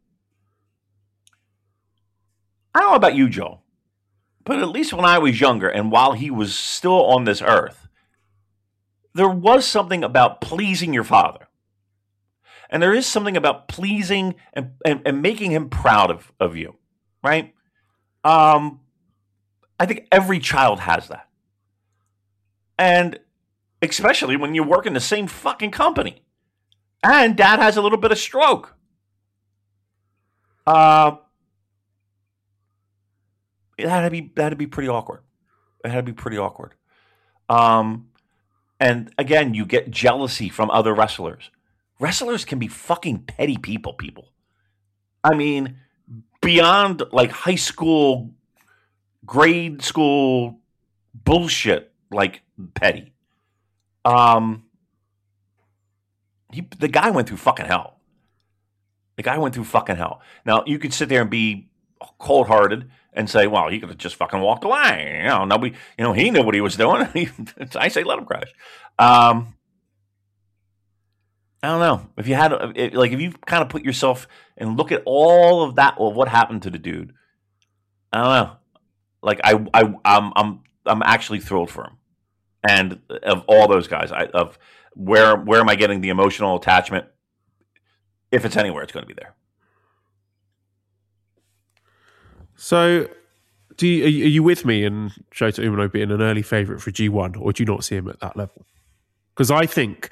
I don't know about you, Joe, but at least when I was younger and while he was still on this earth, there was something about pleasing your father. And there is something about pleasing and, and, and making him proud of, of you, right? Um, I think every child has that. And especially when you work in the same fucking company. And dad has a little bit of stroke. Uh... It had to be that had to be pretty awkward. It had to be pretty awkward. Um, and again, you get jealousy from other wrestlers. Wrestlers can be fucking petty people, people. I mean, beyond like high school, grade school bullshit, like petty. Um, he, the guy went through fucking hell. The guy went through fucking hell. Now, you could sit there and be cold-hearted and say, well, he could have just fucking walked away. You know, nobody, you know, he knew what he was doing. I say let him crash. Um, I don't know. If you had, like, if you kind of put yourself and look at all of that, of what happened to the dude, I don't know. Like, I, I, I'm, I'm, I'm actually thrilled for him. And of all those guys, I, of where, where am I getting the emotional attachment? If it's anywhere, it's going to be there. So, do you, are you are you with me in Shota Umino being an early favourite for G one, or do you not see him at that level? Because I think,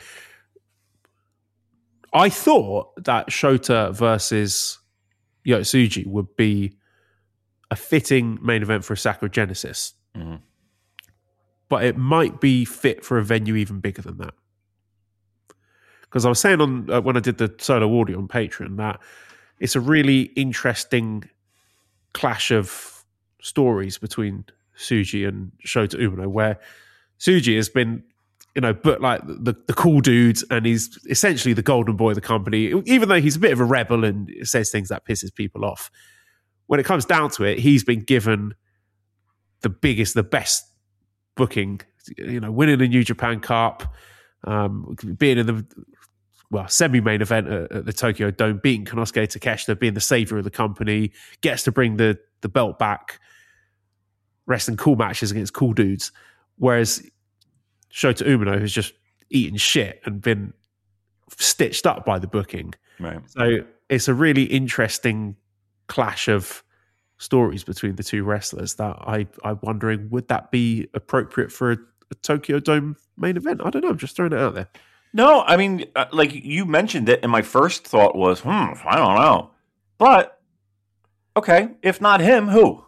I thought that Shota versus Yotsuji would be a fitting main event for Sakura Genesis. Mm-hmm. But it might be fit for a venue even bigger than that. Because I was saying on uh, when I did the solo audio on Patreon that it's a really interesting clash of stories between Tsuji and Shota Umino, where Tsuji has been, you know, but like the, the cool dude, and he's essentially the golden boy of the company, even though he's a bit of a rebel and says things that pisses people off. When it comes down to it, he's been given the biggest, the best booking, you know, winning the New Japan Cup, um, being in the well, semi-main event at, at the Tokyo Dome, beating Konosuke Takeshita, being the savior of the company, gets to bring the, the belt back, wrestling cool matches against cool dudes. Whereas Shota Umino has just eaten shit and been stitched up by the booking. Right. So it's a really interesting clash of stories between the two wrestlers that I, I'm wondering, would that be appropriate for a, a Tokyo Dome main event? I don't know. I'm just throwing it out there. No, I mean, uh, like you mentioned it, and my first thought was, hmm, I don't know. But, okay, if not him, who?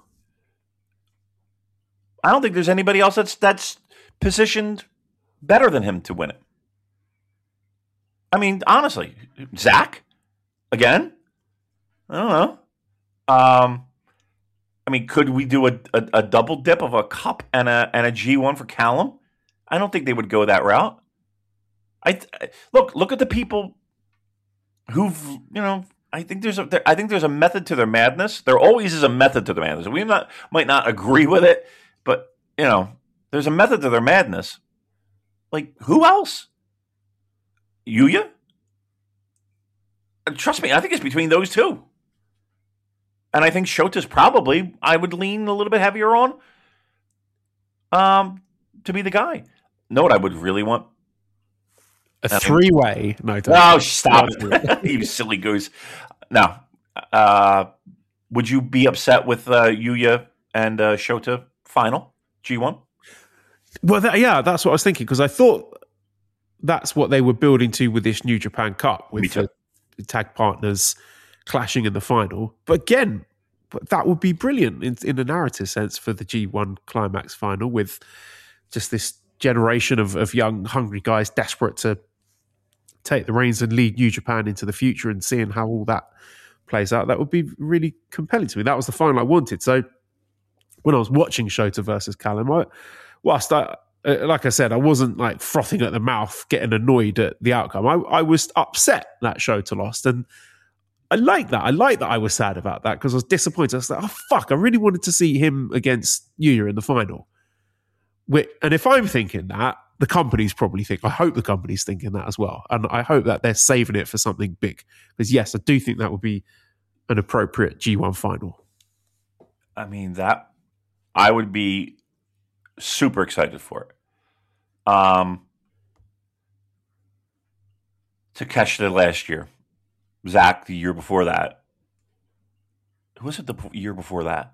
I don't think there's anybody else that's that's positioned better than him to win it. I mean, honestly, Zach? Again? I don't know. Um, I mean, could we do a, a, a double dip of a cup and a and a G one for Callum? I don't think they would go that route. I look look at the people who've, you know, I think there's a, there, I think there's a method to their madness. There always is a method to their madness. We not might not agree with it, but you know, there's a method to their madness. Like who else? Yuya? And trust me, I think it's between those two. And I think Shota's probably, I would lean a little bit heavier on um, to be the guy. Know what I would really want? A three-way. No, don't. Oh, stop it. You silly goose. Now, uh, would you be upset with uh, Yuya and uh, Shota final G one? Well, that, yeah, that's what I was thinking, because I thought that's what they were building to with this New Japan Cup, with the tag partners clashing in the final. But again, that would be brilliant in, in a narrative sense for the G one Climax final, with just this generation of, of young, hungry guys desperate to take the reins and lead New Japan into the future, and seeing how all that plays out. That would be really compelling to me. That was the final I wanted. So when I was watching Shota versus Callum, I, whilst I, uh, like I said, I wasn't like frothing at the mouth, getting annoyed at the outcome. I, I was upset that Shota lost, and I like that. I like that I was sad about that, because I was disappointed. I was like, oh, fuck, I really wanted to see him against Yuya in the final. And if I'm thinking that, the companies probably think, I hope the company's thinking that as well. And I hope that they're saving it for something big. Because yes, I do think that would be an appropriate G one final. I mean, that I would be super excited for it. Um, Takeshita last year. Zach the year before that. Who was it the year before that?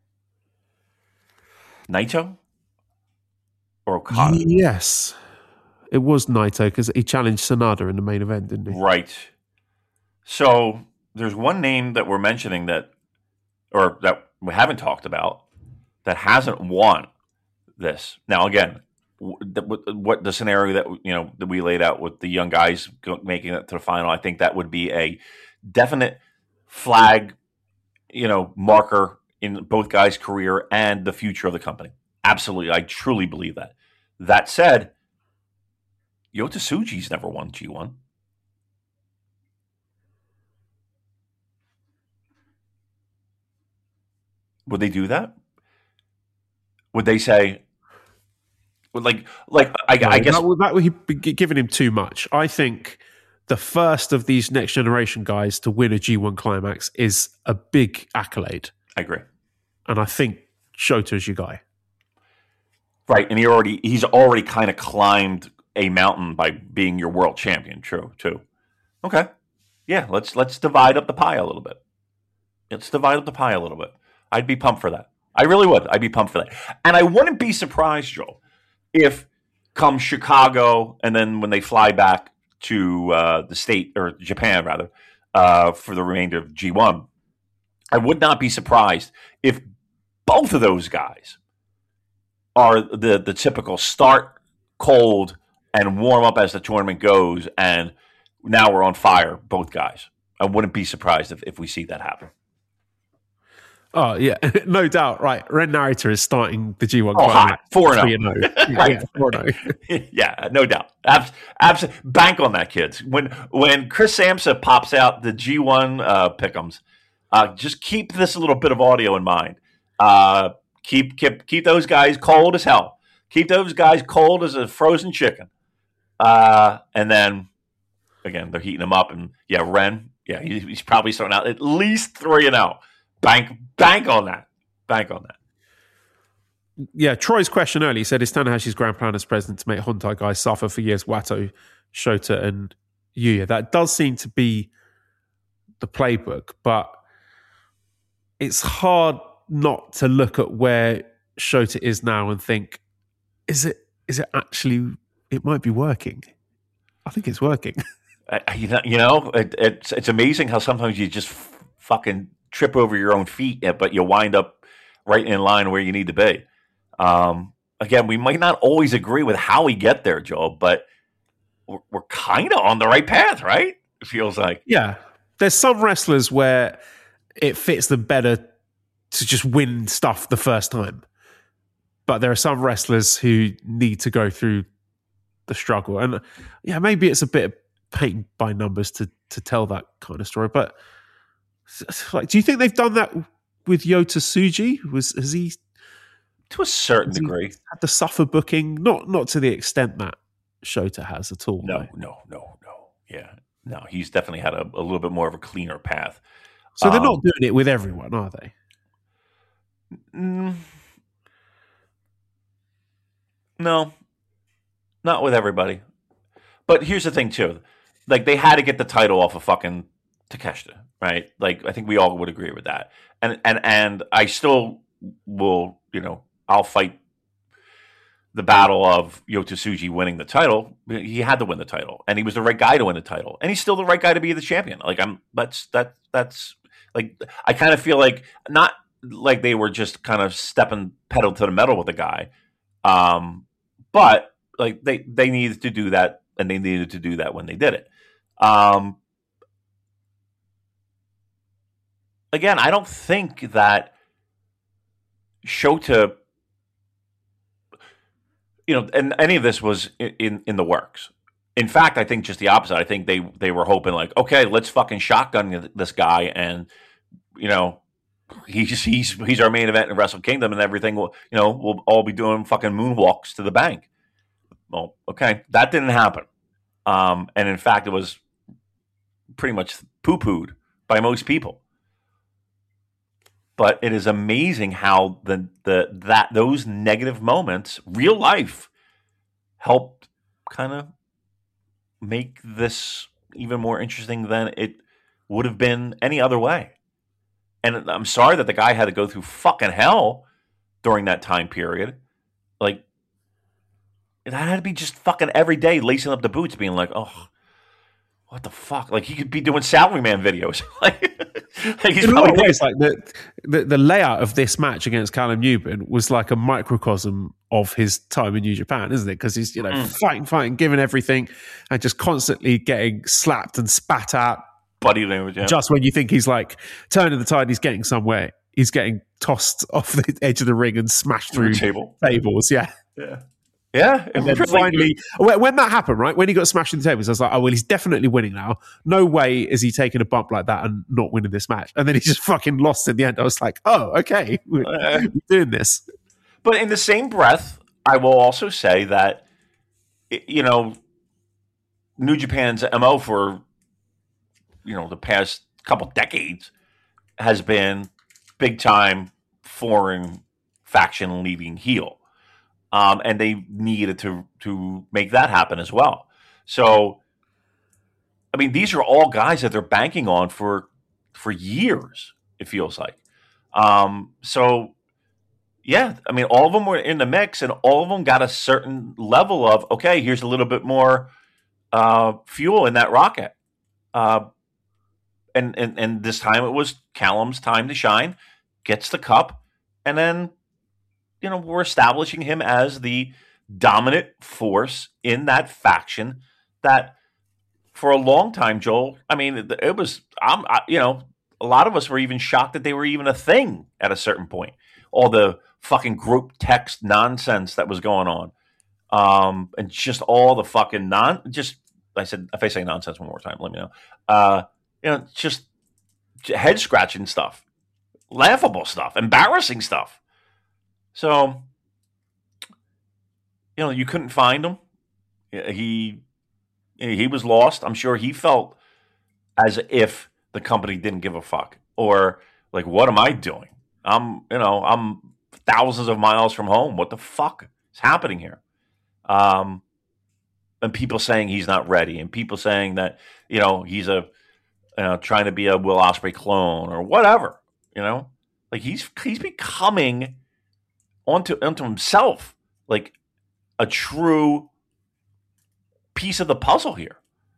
Naito? Or Okada? Yes. It was Naito, because he challenged Sanada in the main event, didn't he? Right. So there's one name that we're mentioning that, or that we haven't talked about, that hasn't won this. Now, again, what the scenario that you know that we laid out with the young guys making it to the final, I think that would be a definite flag, you know, marker in both guys' career and the future of the company. Absolutely, I truly believe that. That said, Yota Tsuji's never won G one. Would they do that? Would they say, like, like I, no, I guess that would, that would be giving him too much. I think the first of these next generation guys to win a G one Climax is a big accolade. I agree, and I think Shota's your guy. Right, and he already he's already kind of climbed a mountain by being your world champion. True, too. Okay, yeah, let's let's divide up the pie a little bit. Let's divide up the pie a little bit. I'd be pumped for that. I really would. I'd be pumped for that, and I wouldn't be surprised, Joel, if come Chicago and then when they fly back to uh, the state or Japan rather uh, for the remainder of G one, I would not be surprised if both of those guys are the, the typical start cold and warm up as the tournament goes, and now we're on fire, both guys. I wouldn't be surprised if, if we see that happen. Oh, yeah, no doubt. Right. Ren Narita is starting the G one. Oh, hot. four and oh. Yeah, four and oh. Yeah, no doubt. Abs- abs- bank on that, kids. When when Chris Samsa pops out the G one uh, pick'ems, uh, just keep this little bit of audio in mind. Uh Keep keep keep those guys cold as hell. Keep those guys cold as a frozen chicken. Uh, and then, again, they're heating them up. And, yeah, Ren, yeah, he, he's probably starting out at least three and out. Bank, bank on that. Bank on that. Yeah, Troy's question earlier, he said, is Tanahashi's grand plan as president to make Hontai guys suffer for years? Wato, Shota, and Yuya. That does seem to be the playbook, but it's hard not to look at where Shota is now and think, is it is it actually, it might be working. I think it's working. Uh, you know, you know it, it's it's amazing how sometimes you just f- fucking trip over your own feet, but you wind up right in line where you need to be. Um, again, we might not always agree with how we get there, Joe, but we're, we're kind of on the right path, right? It feels like. Yeah. There's some wrestlers where it fits them better to just win stuff the first time. But there are some wrestlers who need to go through the struggle. And yeah, maybe it's a bit painting by numbers to to tell that kind of story. But like, do you think they've done that with Yota Tsuji? Was has he to a certain degree had to suffer booking? Not not to the extent that Shota has at all. No, though. no, no, no. Yeah, no. He's definitely had a, a little bit more of a cleaner path. So they're um, not doing it with everyone, are they? Mm, no, not with everybody. But here's the thing too: like they had to get the title off of fucking Takeshita, right? Like I think we all would agree with that. And and and I still will, you know, I'll fight the battle of Yota Tsuji winning the title. He had to win the title, and he was the right guy to win the title, and he's still the right guy to be the champion. Like I'm, that's that that's like I kind of feel like not like they were just kind of stepping pedal to the metal with the guy, um, but like they they needed to do that, and they needed to do that when they did it. Um, again, I don't think that Shota, you know, and any of this was in, in, in the works. In fact, I think just the opposite. I think they, they were hoping like, okay, let's fucking shotgun this guy, and you know, he's he's he's our main event in Wrestle Kingdom, and everything will, you know, we'll all be doing fucking moonwalks to the bank. Well, okay, that didn't happen, um, and in fact, it was pretty much poo-pooed by most people. But it is amazing how the the that those negative moments, real life, helped kind of make this even more interesting than it would have been any other way. And I'm sorry that the guy had to go through fucking hell during that time period. Like, it had to be just fucking every day lacing up the boots, being like, oh, what the fuck? Like, he could be doing Salaryman videos. like, like he's in a probably lot of ways, like the, the the layout of this match against Callum Newman was like a microcosm of his time in New Japan, isn't it? Because he's, you know, mm. fighting, fighting, giving everything, and just constantly getting slapped and spat at. Buddy language, yeah. Just when you think he's like turning the tide, he's getting somewhere. He's getting tossed off the edge of the ring and smashed through table. tables. Yeah, yeah. Yeah, and then finally, when that happened, right, when he got smashed in the tables, I was like, oh, well, he's definitely winning now. No way is he taking a bump like that and not winning this match. And then he just fucking lost in the end. I was like, oh, okay, we're, uh, we're doing this. But in the same breath, I will also say that, you know, New Japan's M O for, you know, the past couple decades has been big time foreign faction leading heel. Um, and they needed to to make that happen as well. So, I mean, these are all guys that they're banking on for for years, it feels like. Um, so, yeah, I mean, all of them were in the mix, and all of them got a certain level of, okay, here's a little bit more uh, fuel in that rocket. Uh, and, and, and this time it was Callum's time to shine, gets the cup, and then, you know, we're establishing him as the dominant force in that faction that for a long time, Joel, I mean, it, it was, I'm, I, you know, a lot of us were even shocked that they were even a thing at a certain point. All the fucking group text nonsense that was going on. Um, and just all the fucking non, just, I said, if I say nonsense one more time, let me know. Uh, you know, just head scratching stuff, laughable stuff, embarrassing stuff. So, you know, you couldn't find him. He he was lost. I'm sure he felt as if the company didn't give a fuck, or like, what am I doing? I'm, you know, I'm thousands of miles from home. What the fuck is happening here? Um, and people saying he's not ready, and people saying that, you know, he's a, you know, trying to be a Will Ospreay clone or whatever. You know, like he's he's becoming onto onto himself like a true piece of the puzzle here.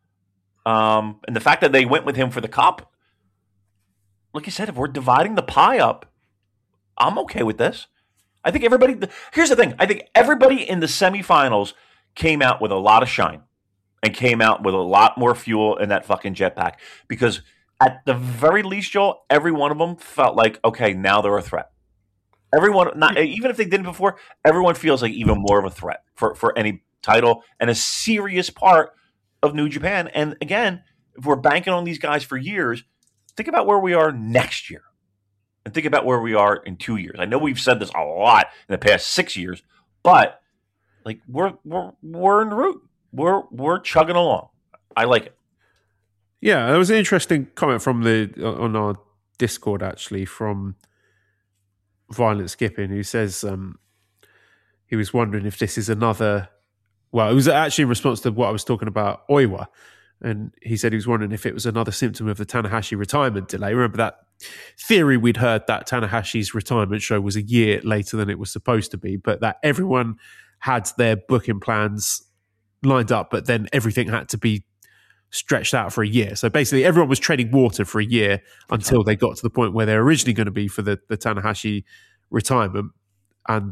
Um, and the fact that they went with him for the cup, like you said, if we're dividing the pie up, I'm okay with this. I think everybody, here's the thing. I think everybody in the semifinals came out with a lot of shine and came out with a lot more fuel in that fucking jetpack, because at the very least, Joel, every one of them felt like, okay, now they're a threat. Everyone, not even if they didn't before, everyone feels like even more of a threat for, for any title and a serious part of New Japan. And again, if we're banking on these guys for years, think about where we are next year. And think about where we are in two years. I know we've said this a lot in the past six years, but like we're we're we're en route. We're we're chugging along. I like it. Yeah, there was an interesting comment from the on our Discord actually from Violent Skipping, who says um, he was wondering if this is another. Well, it was actually in response to what I was talking about Oiwa, and he said he was wondering if it was another symptom of the Tanahashi retirement delay. Remember that theory we'd heard that Tanahashi's retirement show was a year later than it was supposed to be, but that everyone had their booking plans lined up, but then everything had to be stretched out for a year. So basically everyone was treading water for a year until they got to the point where they're originally going to be for the, the Tanahashi retirement. And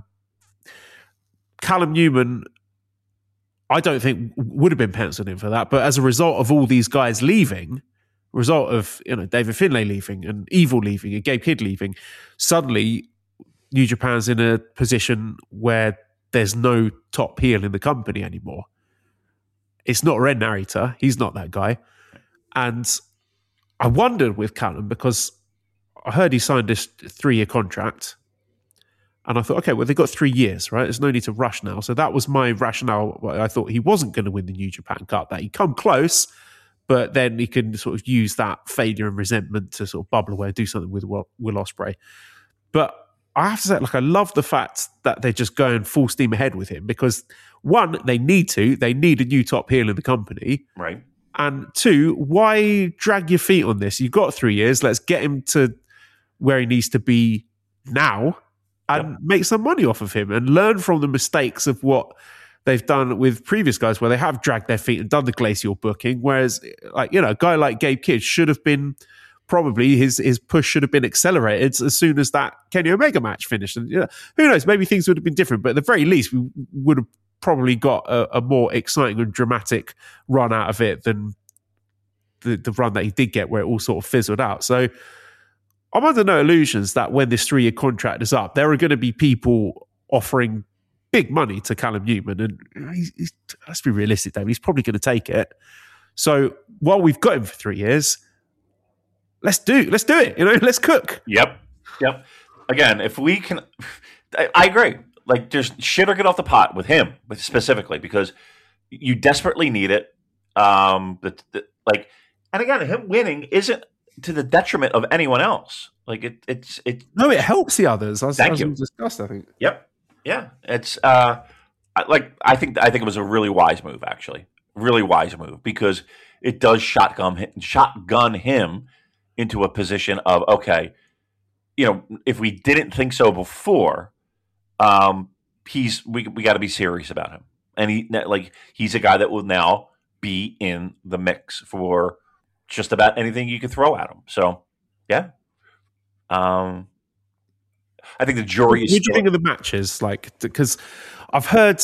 Callum Newman, I don't think would have been penciled in for that, but as a result of all these guys leaving, result of you know David Finlay leaving and Evil leaving and Gabe Kidd leaving, suddenly New Japan's in a position where there's no top heel in the company anymore. It's not Ren Narita. He's not that guy. And I wondered with Callum because I heard he signed this three-year contract. And I thought, okay, well, they've got three years, right? There's no need to rush now. So that was my rationale. I thought he wasn't going to win the New Japan Cup, that he'd come close, but then he can sort of use that failure and resentment to sort of bubble away and do something with Will, Will Ospreay. But I have to say, like, I love the fact that they're just going full steam ahead with him because, one, they need to. They need a new top heel in the company. Right. And two, why drag your feet on this? You've got three years. Let's get him to where he needs to be now and yep. make some money off of him and learn from the mistakes of what they've done with previous guys where they have dragged their feet and done the glacial booking. Whereas, like, you know, a guy like Gabe Kidd should have been probably his his push should have been accelerated as soon as that Kenny Omega match finished. And you know, who knows, maybe things would have been different, but at the very least, we would have probably got a, a more exciting and dramatic run out of it than the, the run that he did get, where it all sort of fizzled out. So I'm under no illusions that when this three-year contract is up, there are going to be people offering big money to Callum Newman, and he's, he's, let's be realistic, David, he's probably going to take it. So while we've got him for three years, let's do let's do it. You know, let's cook. Yep, yep. Again, if we can, I, I agree. Like, there's shit or get off the pot with him, with specifically because you desperately need it. Um, the, the, like, and again, him winning isn't to the detriment of anyone else. Like, it, it's it. No, it helps the others. As, Thank as you. we discussed, I think. Yep. Yeah. It's uh, like I think I think it was a really wise move, actually, really wise move because it does shotgun shotgun him into a position of, okay, you know, if we didn't think so before, um, he's we we got to be serious about him, and he like he's a guy that will now be in the mix for just about anything you could throw at him. So, yeah, um, I think the jury is. What do you think of the matches? Like, because I've heard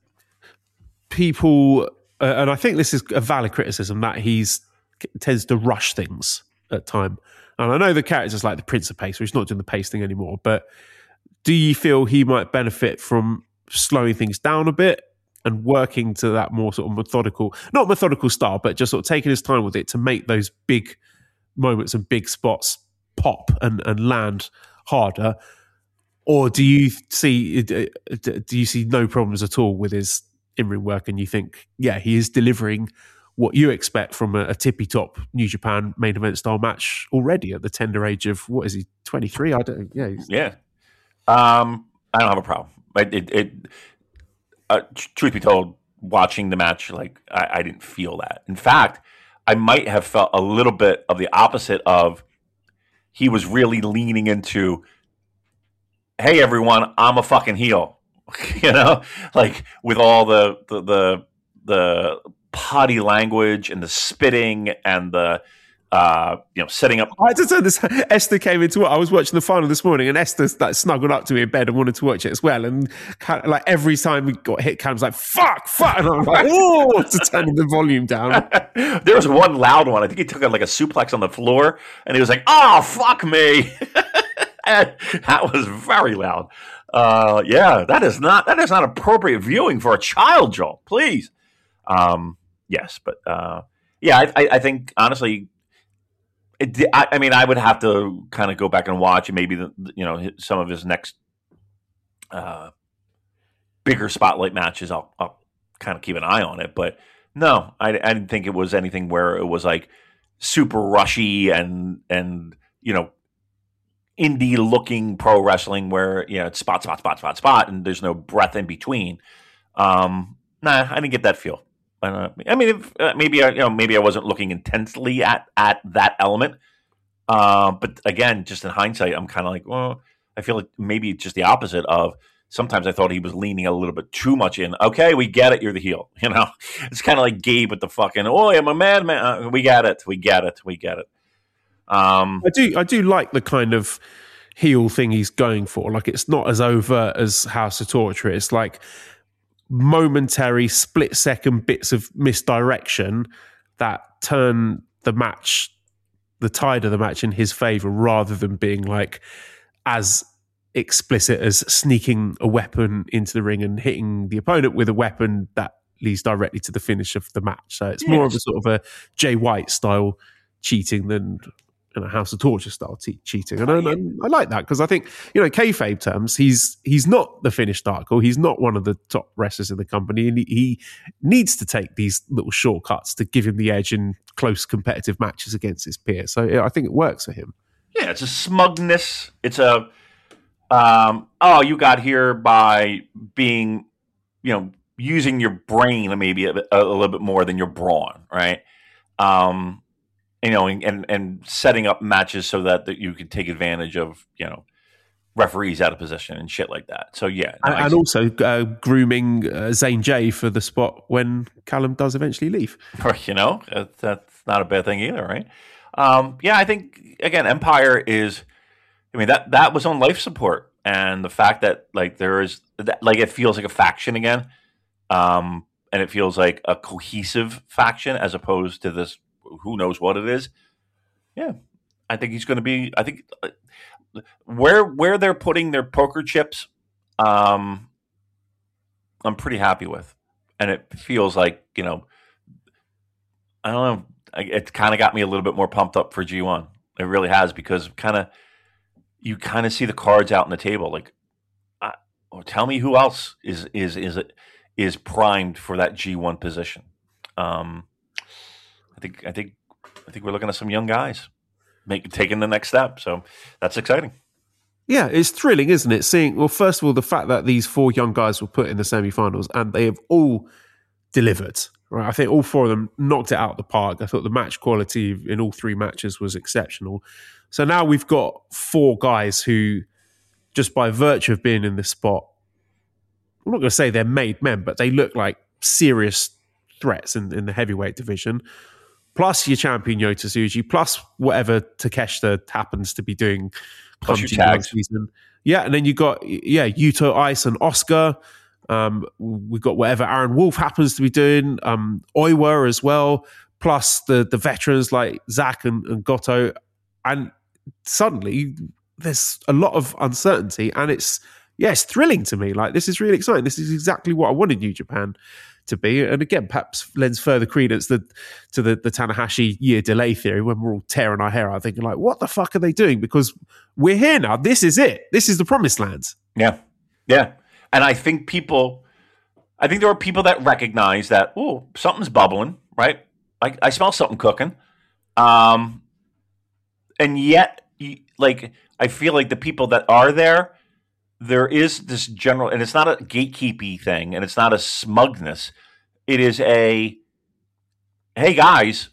people, uh, and I think this is a valid criticism that he's tends to rush things at time. And I know the character's like the Prince of Pace, so he's not doing the pace thing anymore. But do you feel he might benefit from slowing things down a bit and working to that more sort of methodical, not methodical style, but just sort of taking his time with it to make those big moments and big spots pop and, and land harder? Or do you see do you see no problems at all with his in-ring work, and you think, yeah, he is delivering what you expect from a, a tippy-top New Japan main event style match already at the tender age of, what is he, twenty-three? I don't. Yeah, he's, yeah. Um, I don't have a problem. It, it, it uh, truth be told, watching the match, like I, I didn't feel that. In fact, I might have felt a little bit of the opposite of he was really leaning into, hey, everyone, I'm a fucking heel. You know, like with all the the the, the potty language and the spitting and the uh, you know setting up. I just said this. Esther came into it. I was watching the final this morning, and Esther like, snuggled up to me in bed and wanted to watch it as well. And kind of, like every time we got hit, Cam was like, "Fuck, fuck," and I was like, "Oh!" to turn the volume down. There was one loud one. I think he took like a suplex on the floor, and he was like, "Oh, fuck me." That was very loud. Uh, yeah, that is not that is not appropriate viewing for a child, Joel. Please. Um, yes, but uh, yeah, I, I, I think honestly, it, I, I mean, I would have to kind of go back and watch, and maybe the, you know some of his next uh, bigger spotlight matches. I'll, I'll kind of keep an eye on it, but no, I, I didn't think it was anything where it was like super rushy and and you know indie looking pro wrestling where you know it's spot spot spot spot spot and there's no breath in between. Um, nah, I didn't get that feel. Uh, I mean, if, uh, maybe I, you know, maybe I wasn't looking intensely at at that element. Uh, but again, just in hindsight, I'm kind of like, well, I feel like maybe just the opposite of. Sometimes I thought he was leaning a little bit too much in. Okay, we get it. You're the heel. You know, it's kind of like Gabe with the fucking. Oh, I'm a madman. Uh, we get it. We get it. We get it. Um, I do. I do like the kind of heel thing he's going for. Like it's not as overt as House of Torture. It's like momentary split second bits of misdirection that turn the match, the tide of the match in his favor, rather than being like as explicit as sneaking a weapon into the ring and hitting the opponent with a weapon that leads directly to the finish of the match. So it's more yes. of a sort of a Jay White style cheating than you know, House of Torture style te- cheating. And I, I, I like that because I think, you know, kayfabe terms, he's he's not the finished article. He's not one of the top wrestlers in the company. And he, he needs to take these little shortcuts to give him the edge in close competitive matches against his peers. So yeah, I think it works for him. Yeah, it's a smugness. It's a, um, oh, you got here by being, you know, using your brain maybe a, a little bit more than your brawn, right? Um, you know, and and setting up matches so that, that you can take advantage of, you know, referees out of position and shit like that. So yeah, no, and, and also uh, grooming uh, Zane J for the spot when Callum does eventually leave. You know, that's, that's not a bad thing either, right? Um, yeah, I think again, Empire is. I mean that that was on life support, and the fact that like there is that, like it feels like a faction again, um, and it feels like a cohesive faction as opposed to this. Who knows what it is? Yeah, I think he's going to be. I think uh, where where they're putting their poker chips, um, I'm pretty happy with, and it feels like you know, I don't know. It kind of got me a little bit more pumped up for G one. It really has because kind of you kind of see the cards out on the table. Like, uh, or tell me who else is is is is primed for that G one position. Um, I think I think I think we're looking at some young guys making taking the next step. So that's exciting. Yeah, it's thrilling, isn't it? Seeing well, first of all, the fact that these four young guys were put in the semi-finals and they have all delivered. Right, I think all four of them knocked it out of the park. I thought the match quality in all three matches was exceptional. So now we've got four guys who, just by virtue of being in this spot, I'm not going to say they're made men, but they look like serious threats in, in the heavyweight division. Plus your champion Yota Tsuji, plus whatever Takeshita happens to be doing come G1 season. Yeah, and then you got yeah Yuto, Ice, and Oscar. Um, we've got whatever Aaron Wolf happens to be doing, um, Oiwa as well, plus the the veterans like Zach and, and Goto, and suddenly there's a lot of uncertainty, and it's yeah, it's thrilling to me. Like this is really exciting. This is exactly what I wanted New Japan to be, and again, perhaps lends further credence to, to the, the Tanahashi year delay theory when we're all tearing our hair out, thinking like, what the fuck are they doing? Because we're here now. This is it. This is the promised land. Yeah, yeah. And I think people, I think there are people that recognize that, oh, something's bubbling, right? I, I smell something cooking. Um, and yet, like, I feel like the people that are there, there is this general, and it's not a gatekeepy thing, and it's not a smugness. It is a, hey guys,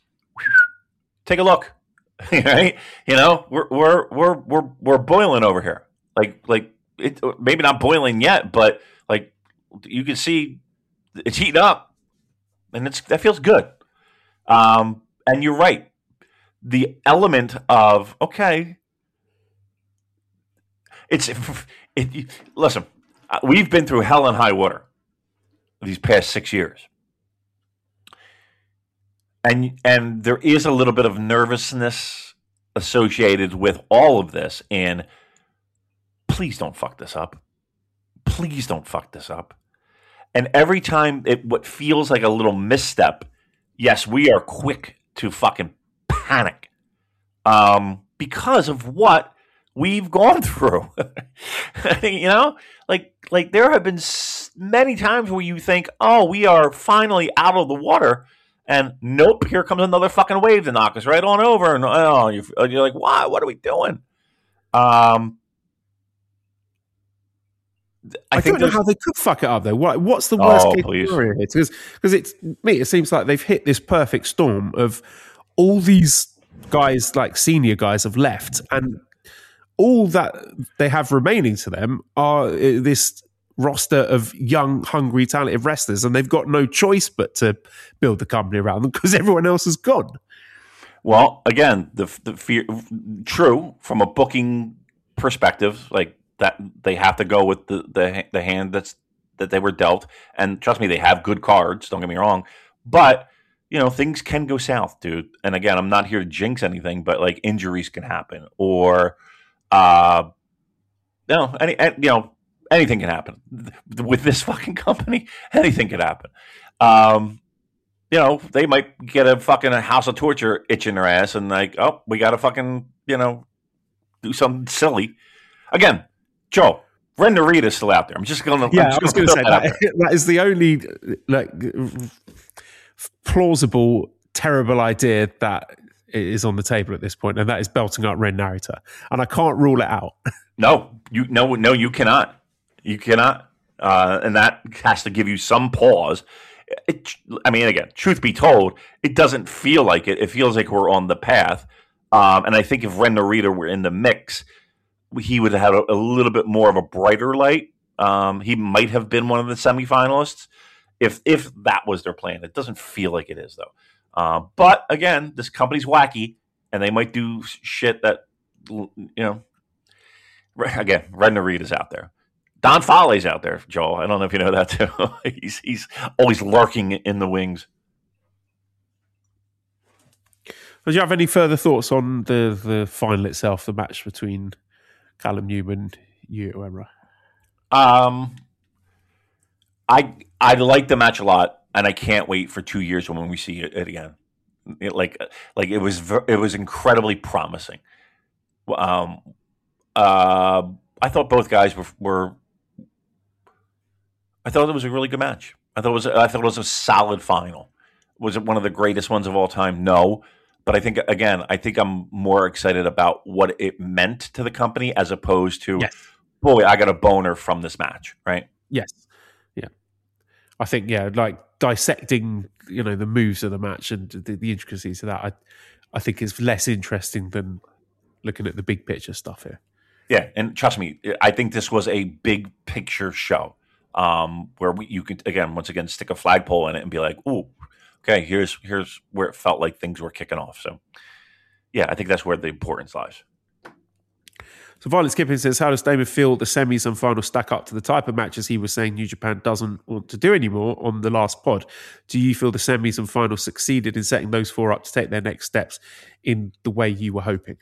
take a look, right? You know, we're we're we're we're we're boiling over here, like like. It, maybe not boiling yet, but like you can see it's heating up, and it's that feels good. Um, and you're right. The element of okay, it's it, it, listen. We've been through hell and high water these past six years, and and there is a little bit of nervousness associated with all of this, and. Please don't fuck this up. Please don't fuck this up. And every time it what feels like a little misstep yes, we are quick to fucking panic um, because of what we've gone through. You know, like like there have been many times where you think, oh, we are finally out of the water, and nope, here comes another fucking wave to knock us right on over, and oh, you're, you're like, why? What are we doing? Um, I, I don't know how they could fuck it up though. What, what's the worst oh, case please. scenario here? Because because it's me, it seems like they've hit this perfect storm of all these guys, like senior guys, have left, and all that they have remaining to them are this roster of young, hungry, talented wrestlers, and they've got no choice but to build the company around them because everyone else is gone. Well, again, the the fear true from a booking perspective, like that they have to go with the the, the hand that's that they were dealt, and trust me, they have good cards. Don't get me wrong, but you know things can go south, dude. And again, I'm not here to jinx anything, but like injuries can happen, or uh, you know, any, any you know anything can happen with this fucking company. Anything can happen. Um, You know, they might get a fucking a house of torture itching their ass and like, oh, we got to fucking, you know, do something silly. Again, Joe, Ren Narita's still out there. I'm just going to Yeah, I was going to say that, that, that is the only like plausible, terrible idea that is on the table at this point, and that is belting up Ren Narita. And I can't rule it out. No, you no, no, you cannot. You cannot. Uh, and that has to give you some pause. It, I mean, again, truth be told, it doesn't feel like it. It feels like we're on the path. Um, and I think if Ren Narita were in the mix, he would have had a, a little bit more of a brighter light. Um, he might have been one of the semifinalists if if that was their plan. It doesn't feel like it is, though. Uh, but again, this company's wacky, and they might do shit that, you know, again, Ren Narita's out there. Don Foley's out there, Joel. I don't know if you know that too. he's he's always lurking in the wings. Do you have any further thoughts on the, the final itself, the match between Callum Newman and Yuya Uemura? Um, I I like the match a lot, and I can't wait for two years when we see it, it again. It, like like it was it was incredibly promising. Um, uh, I thought both guys were were. I thought it was a really good match. I thought it was I thought it was a solid final. Was it one of the greatest ones of all time? No. But I think, again, I think I'm more excited about what it meant to the company as opposed to, yes. boy, I got a boner from this match, right? Yes. Yeah. I think, yeah, like dissecting, you know, the moves of the match and the, the intricacies of that, I, I think is less interesting than looking at the big picture stuff here. Yeah, and trust me, I think this was a big picture show. Um, where we, you could, again, once again, stick a flagpole in it and be like, ooh, okay, here's here's where it felt like things were kicking off. So, yeah, I think that's where the importance lies. So Violet Skipping says, how does Damon feel the semis and finals stack up to the type of matches he was saying New Japan doesn't want to do anymore on the last pod? Do you feel the semis and finals succeeded in setting those four up to take their next steps in the way you were hoping?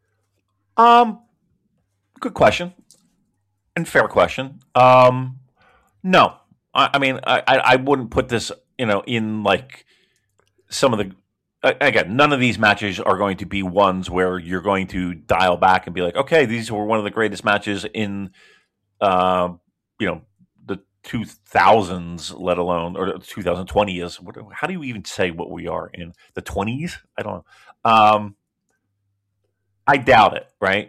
Um, good question. And fair question. Um, no. I, I mean, I, I wouldn't put this, you know, in like some of the, again, none of these matches are going to be ones where you're going to dial back and be like, okay, these were one of the greatest matches in, uh, you know, the two thousands, let alone, or twenty twenties. What, how do you even say what we are in the twenties? I don't know. Um, I doubt it, right?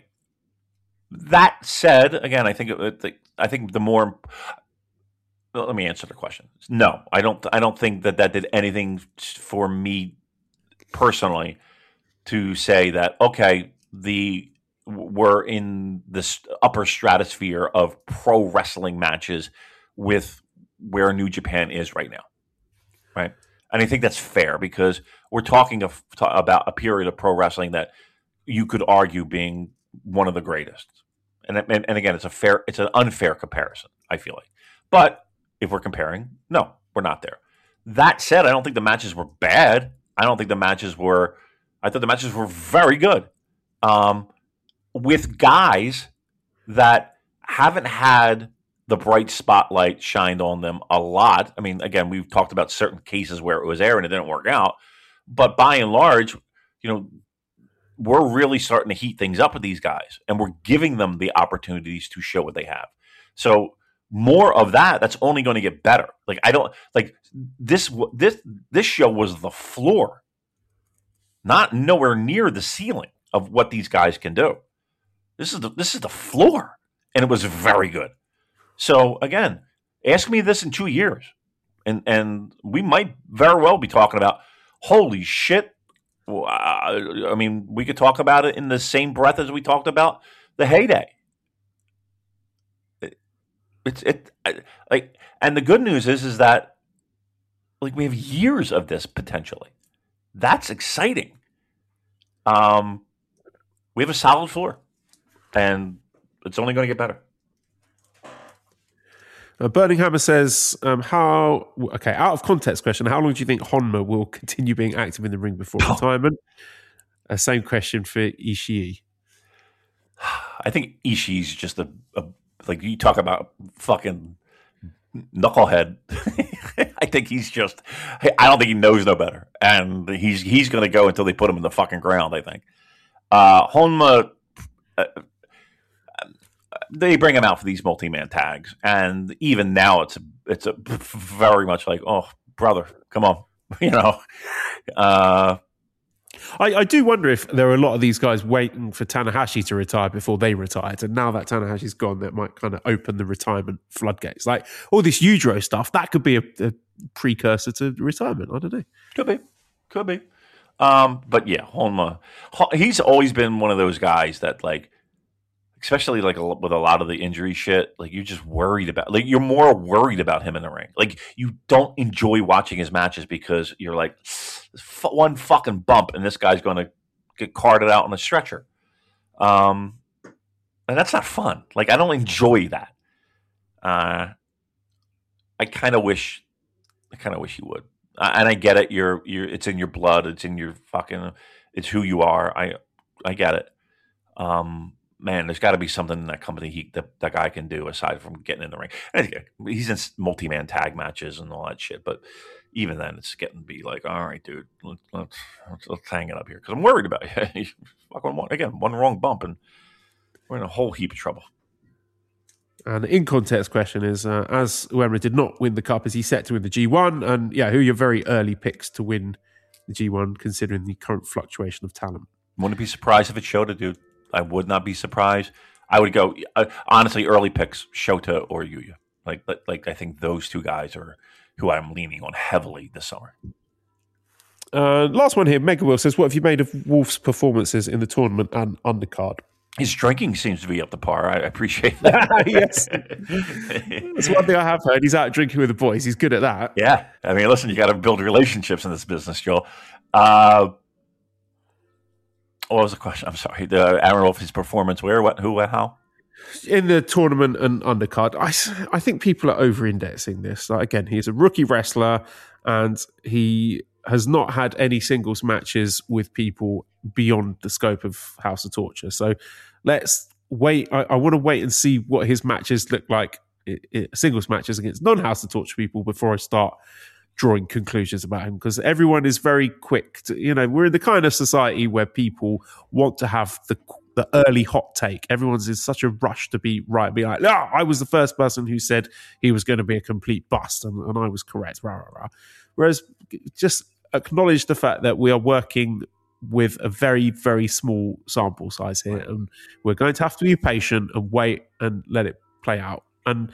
That said, again, I think it, I think the more. Well, let me answer the question. No, I don't. I don't think that that did anything for me personally to say that okay, the we're in this upper stratosphere of pro wrestling matches with where New Japan is right now, right? And I think that's fair because we're talking of, about a period of pro wrestling that you could argue being one of the greatest. And, and and again, it's a fair, it's an unfair comparison. I feel like, but if we're comparing, no, we're not there. That said, I don't think the matches were bad. I don't think the matches were. I thought the matches were very good, um, with guys that haven't had the bright spotlight shined on them a lot. I mean, again, we've talked about certain cases where it was air and it didn't work out, but by and large, you know, we're really starting to heat things up with these guys, and we're giving them the opportunities to show what they have. So more of that. That's only going to get better. Like I don't like this. This this show was the floor, not nowhere near the ceiling of what these guys can do. This is the this is the floor, and it was very good. So again, ask me this in two years, and and we might very well be talking about holy shit. I mean, we could talk about it in the same breath as we talked about the heyday. It, it's it like, and the good news is, is that like we have years of this potentially. That's exciting. Um, we have a solid floor, and it's only going to get better. Uh, Burning Hammer says, um, "How okay? Out of context question: how long do you think Honma will continue being active in the ring before retirement?" Uh, same question for Ishii. I think Ishii's just a, a like you talk about fucking knucklehead. I think he's just. I don't think he knows no better, and he's he's going to go until they put him in the fucking ground. I think uh, Honma. Uh, They bring him out for these multi-man tags, and even now, it's a, it's a very much like, oh, brother, come on, you know. Uh, I, I do wonder if there are a lot of these guys waiting for Tanahashi to retire before they retired, and now that Tanahashi's gone, that might kind of open the retirement floodgates. Like all this Yujiro stuff, that could be a, a precursor to retirement. I don't know. Could be, could be. Um, but yeah, Honma, he's always been one of those guys that like. Especially like with a lot of the injury shit, like you're just worried about, like you're more worried about him in the ring. Like you don't enjoy watching his matches because you're like one fucking bump and this guy's going to get carted out on a stretcher. Um, and that's not fun. Like I don't enjoy that. Uh, I kind of wish, I kind of wish you would. Uh, and I get it. You're, you're, it's in your blood. It's in your fucking, it's who you are. I, I get it. Um, Man, there's got to be something in that company he, that that guy can do aside from getting in the ring. And he's in multi-man tag matches and all that shit, but even then, it's getting to be like, all right, dude, let's let's, let's hang it up here because I'm worried about you. Fucking one, again, one wrong bump and we're in a whole heap of trouble. And the in context question is: uh, as Uemura did not win the cup, is he set to win the G one? And yeah, who are your very early picks to win the G one, considering the current fluctuation of talent? Wouldn't be surprised if it's Shota, dude. I would not be surprised. I would go uh, honestly early picks Shota or Yuya. Like, like I think those two guys are who I'm leaning on heavily this summer. Uh, last one here. Mega Will says, "What have you made of Wolf's performances in the tournament and undercard?" His drinking seems to be up to par. I appreciate that. Yes, that's one thing I have heard. He's out drinking with the boys. He's good at that. Yeah, I mean, listen, you got to build relationships in this business, Joel. Uh, What was the question? I'm sorry. The Aaron Wolf, his performance, where, what, who, where, how? In the tournament and undercard, I, I think people are over-indexing this. Like, again, he's a rookie wrestler and he has not had any singles matches with people beyond the scope of House of Torture. So let's wait. I, I want to wait and see what his matches look like, it, it, singles matches against non-House of Torture people before I start drawing conclusions about him, because everyone is very quick to, you know, we're in the kind of society where people want to have the the early hot take. Everyone's in such a rush to be right, be like, oh, I was the first person who said he was going to be a complete bust and, and I was correct, rah, rah, rah. Whereas just acknowledge the fact that we are working with a very, very small sample size here, and we're going to have to be patient and wait and let it play out. And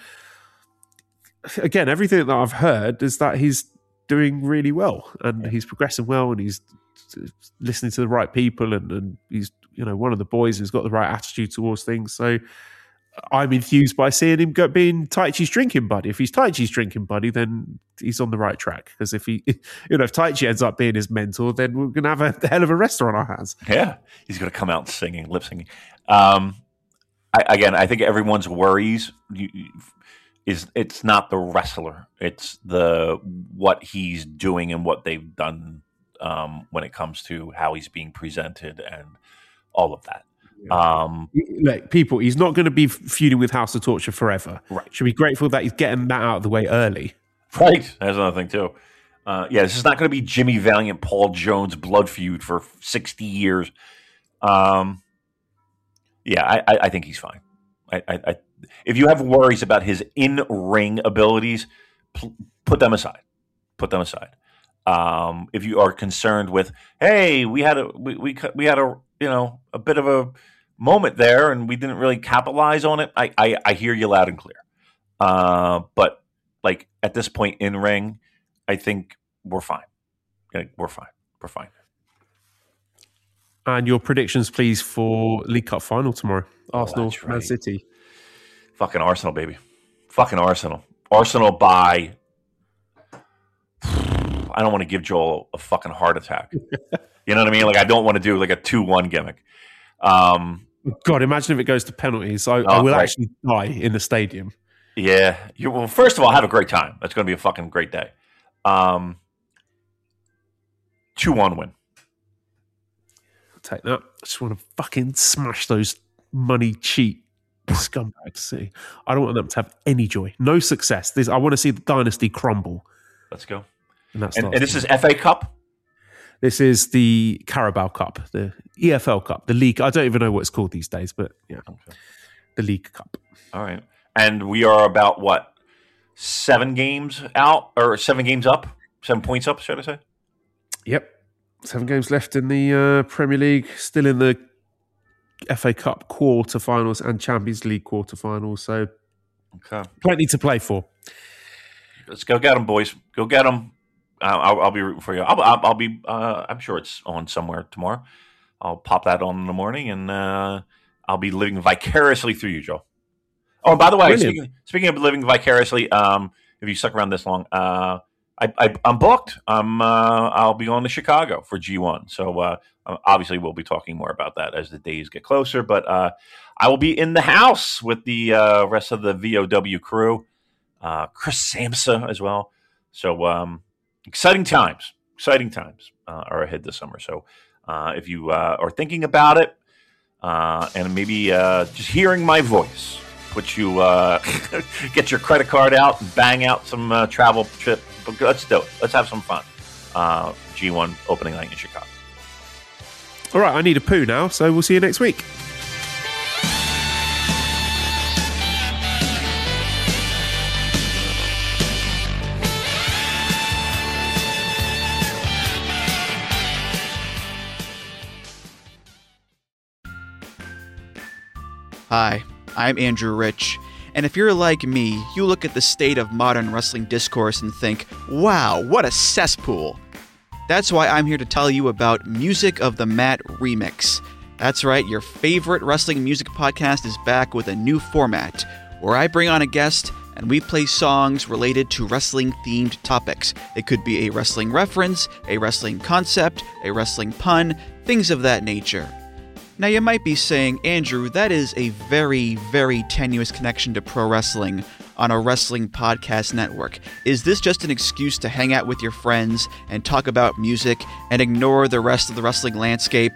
again, everything that I've heard is that he's doing really well and he's progressing well and he's listening to the right people and, and he's, you know, one of the boys who's got the right attitude towards things. So I'm enthused by seeing him go, being Taichi's drinking buddy. If he's Taichi's drinking buddy, then he's on the right track. Because if he, you know, if Taichi ends up being his mentor, then we're going to have a hell of a wrestler on our hands. Yeah, he's going to come out singing, lip singing. Um, I, again, I think everyone's worries. You, you, Is it's not the wrestler, it's the what he's doing and what they've done um, when it comes to how he's being presented and all of that. Um, Look, people, he's not going to be feuding with House of Torture forever. Right. Should be grateful that he's getting that out of the way early. Right. That's another thing, too. Uh, yeah, this is not going to be Jimmy Valiant, Paul Jones blood feud for sixty years. Um, yeah, I, I, I think he's fine. I, I, I, if you have worries about his in-ring abilities, pl- put them aside. Put them aside. Um, if you are concerned with, hey, we had a we, we we had a you know a bit of a moment there and we didn't really capitalize on it, I I, I hear you loud and clear. Uh, but like at this point in ring, I think we're fine. Like, we're fine. We're fine. And your predictions, please, for League Cup final tomorrow. Oh, Arsenal, that's right. Man City. Fucking Arsenal, baby. Fucking Arsenal. Arsenal by. I don't want to give Joel a fucking heart attack. You know what I mean? Like, I don't want to do like a two one gimmick. Um, God, imagine if it goes to penalties. I, Oh, I will right. actually die in the stadium. yeah. You, well, first of all, have a great time. That's going to be a fucking great day. Um, two one win. I'll take that. I just want to fucking smash those money cheat scumbags. See, I don't want them to have any joy, no success. This, I want to see the dynasty crumble. Let's go. And, that And, starts and this is F A Cup? This is the Carabao Cup, the E F L Cup, the league. I don't even know what it's called these days, but yeah, Okay. the League Cup. All right. And we are about, what, seven games out? Or seven games up? Seven points up, should I say? Yep, seven games left in the uh, Premier League. Still in the F A Cup quarterfinals and Champions League quarterfinals. So Okay. plenty to play for. Let's go get them, boys. Go get them. I'll, I'll be rooting for you. I'll, I'll, I'll be. Uh, I'm sure it's on somewhere tomorrow. I'll pop that on in the morning, and uh, I'll be living vicariously through you, Joe. Oh, and by the way, Brilliant. speaking, speaking of living vicariously, um, if you stuck around this long, uh, I, I, I'm booked. I'm. Uh, I'll be going to Chicago for G one. So uh, obviously, we'll be talking more about that as the days get closer. But uh, I will be in the house with the uh, rest of the V O W crew. Uh, Chris Samsa as well. So um, exciting times, exciting times uh, are ahead this summer. So uh, if you uh, are thinking about it uh, and maybe uh, just hearing my voice, put you uh, get your credit card out and bang out some uh, travel trip. Let's do it. Let's have some fun. Uh, G one opening night in Chicago. All right, I need a poo now, so we'll see you next week. Hi, I'm Andrew Rich, and if you're like me, you look at the state of modern wrestling discourse and think, wow, what a cesspool. That's why I'm here to tell you about Music of the Mat Remix. That's right, your favorite wrestling music podcast is back with a new format, where I bring on a guest and we play songs related to wrestling-themed topics. It could be a wrestling reference, a wrestling concept, a wrestling pun, things of that nature. Now you might be saying, Andrew, that is a very, very tenuous connection to pro wrestling on a wrestling podcast network. Is this just an excuse to hang out with your friends and talk about music and ignore the rest of the wrestling landscape?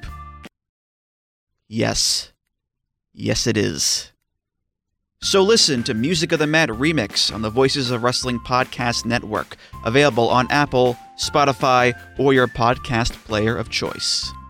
Yes. Yes, it is. So listen to Music of the Mat Remix on the Voices of Wrestling Podcast Network, available on Apple, Spotify, or your podcast player of choice.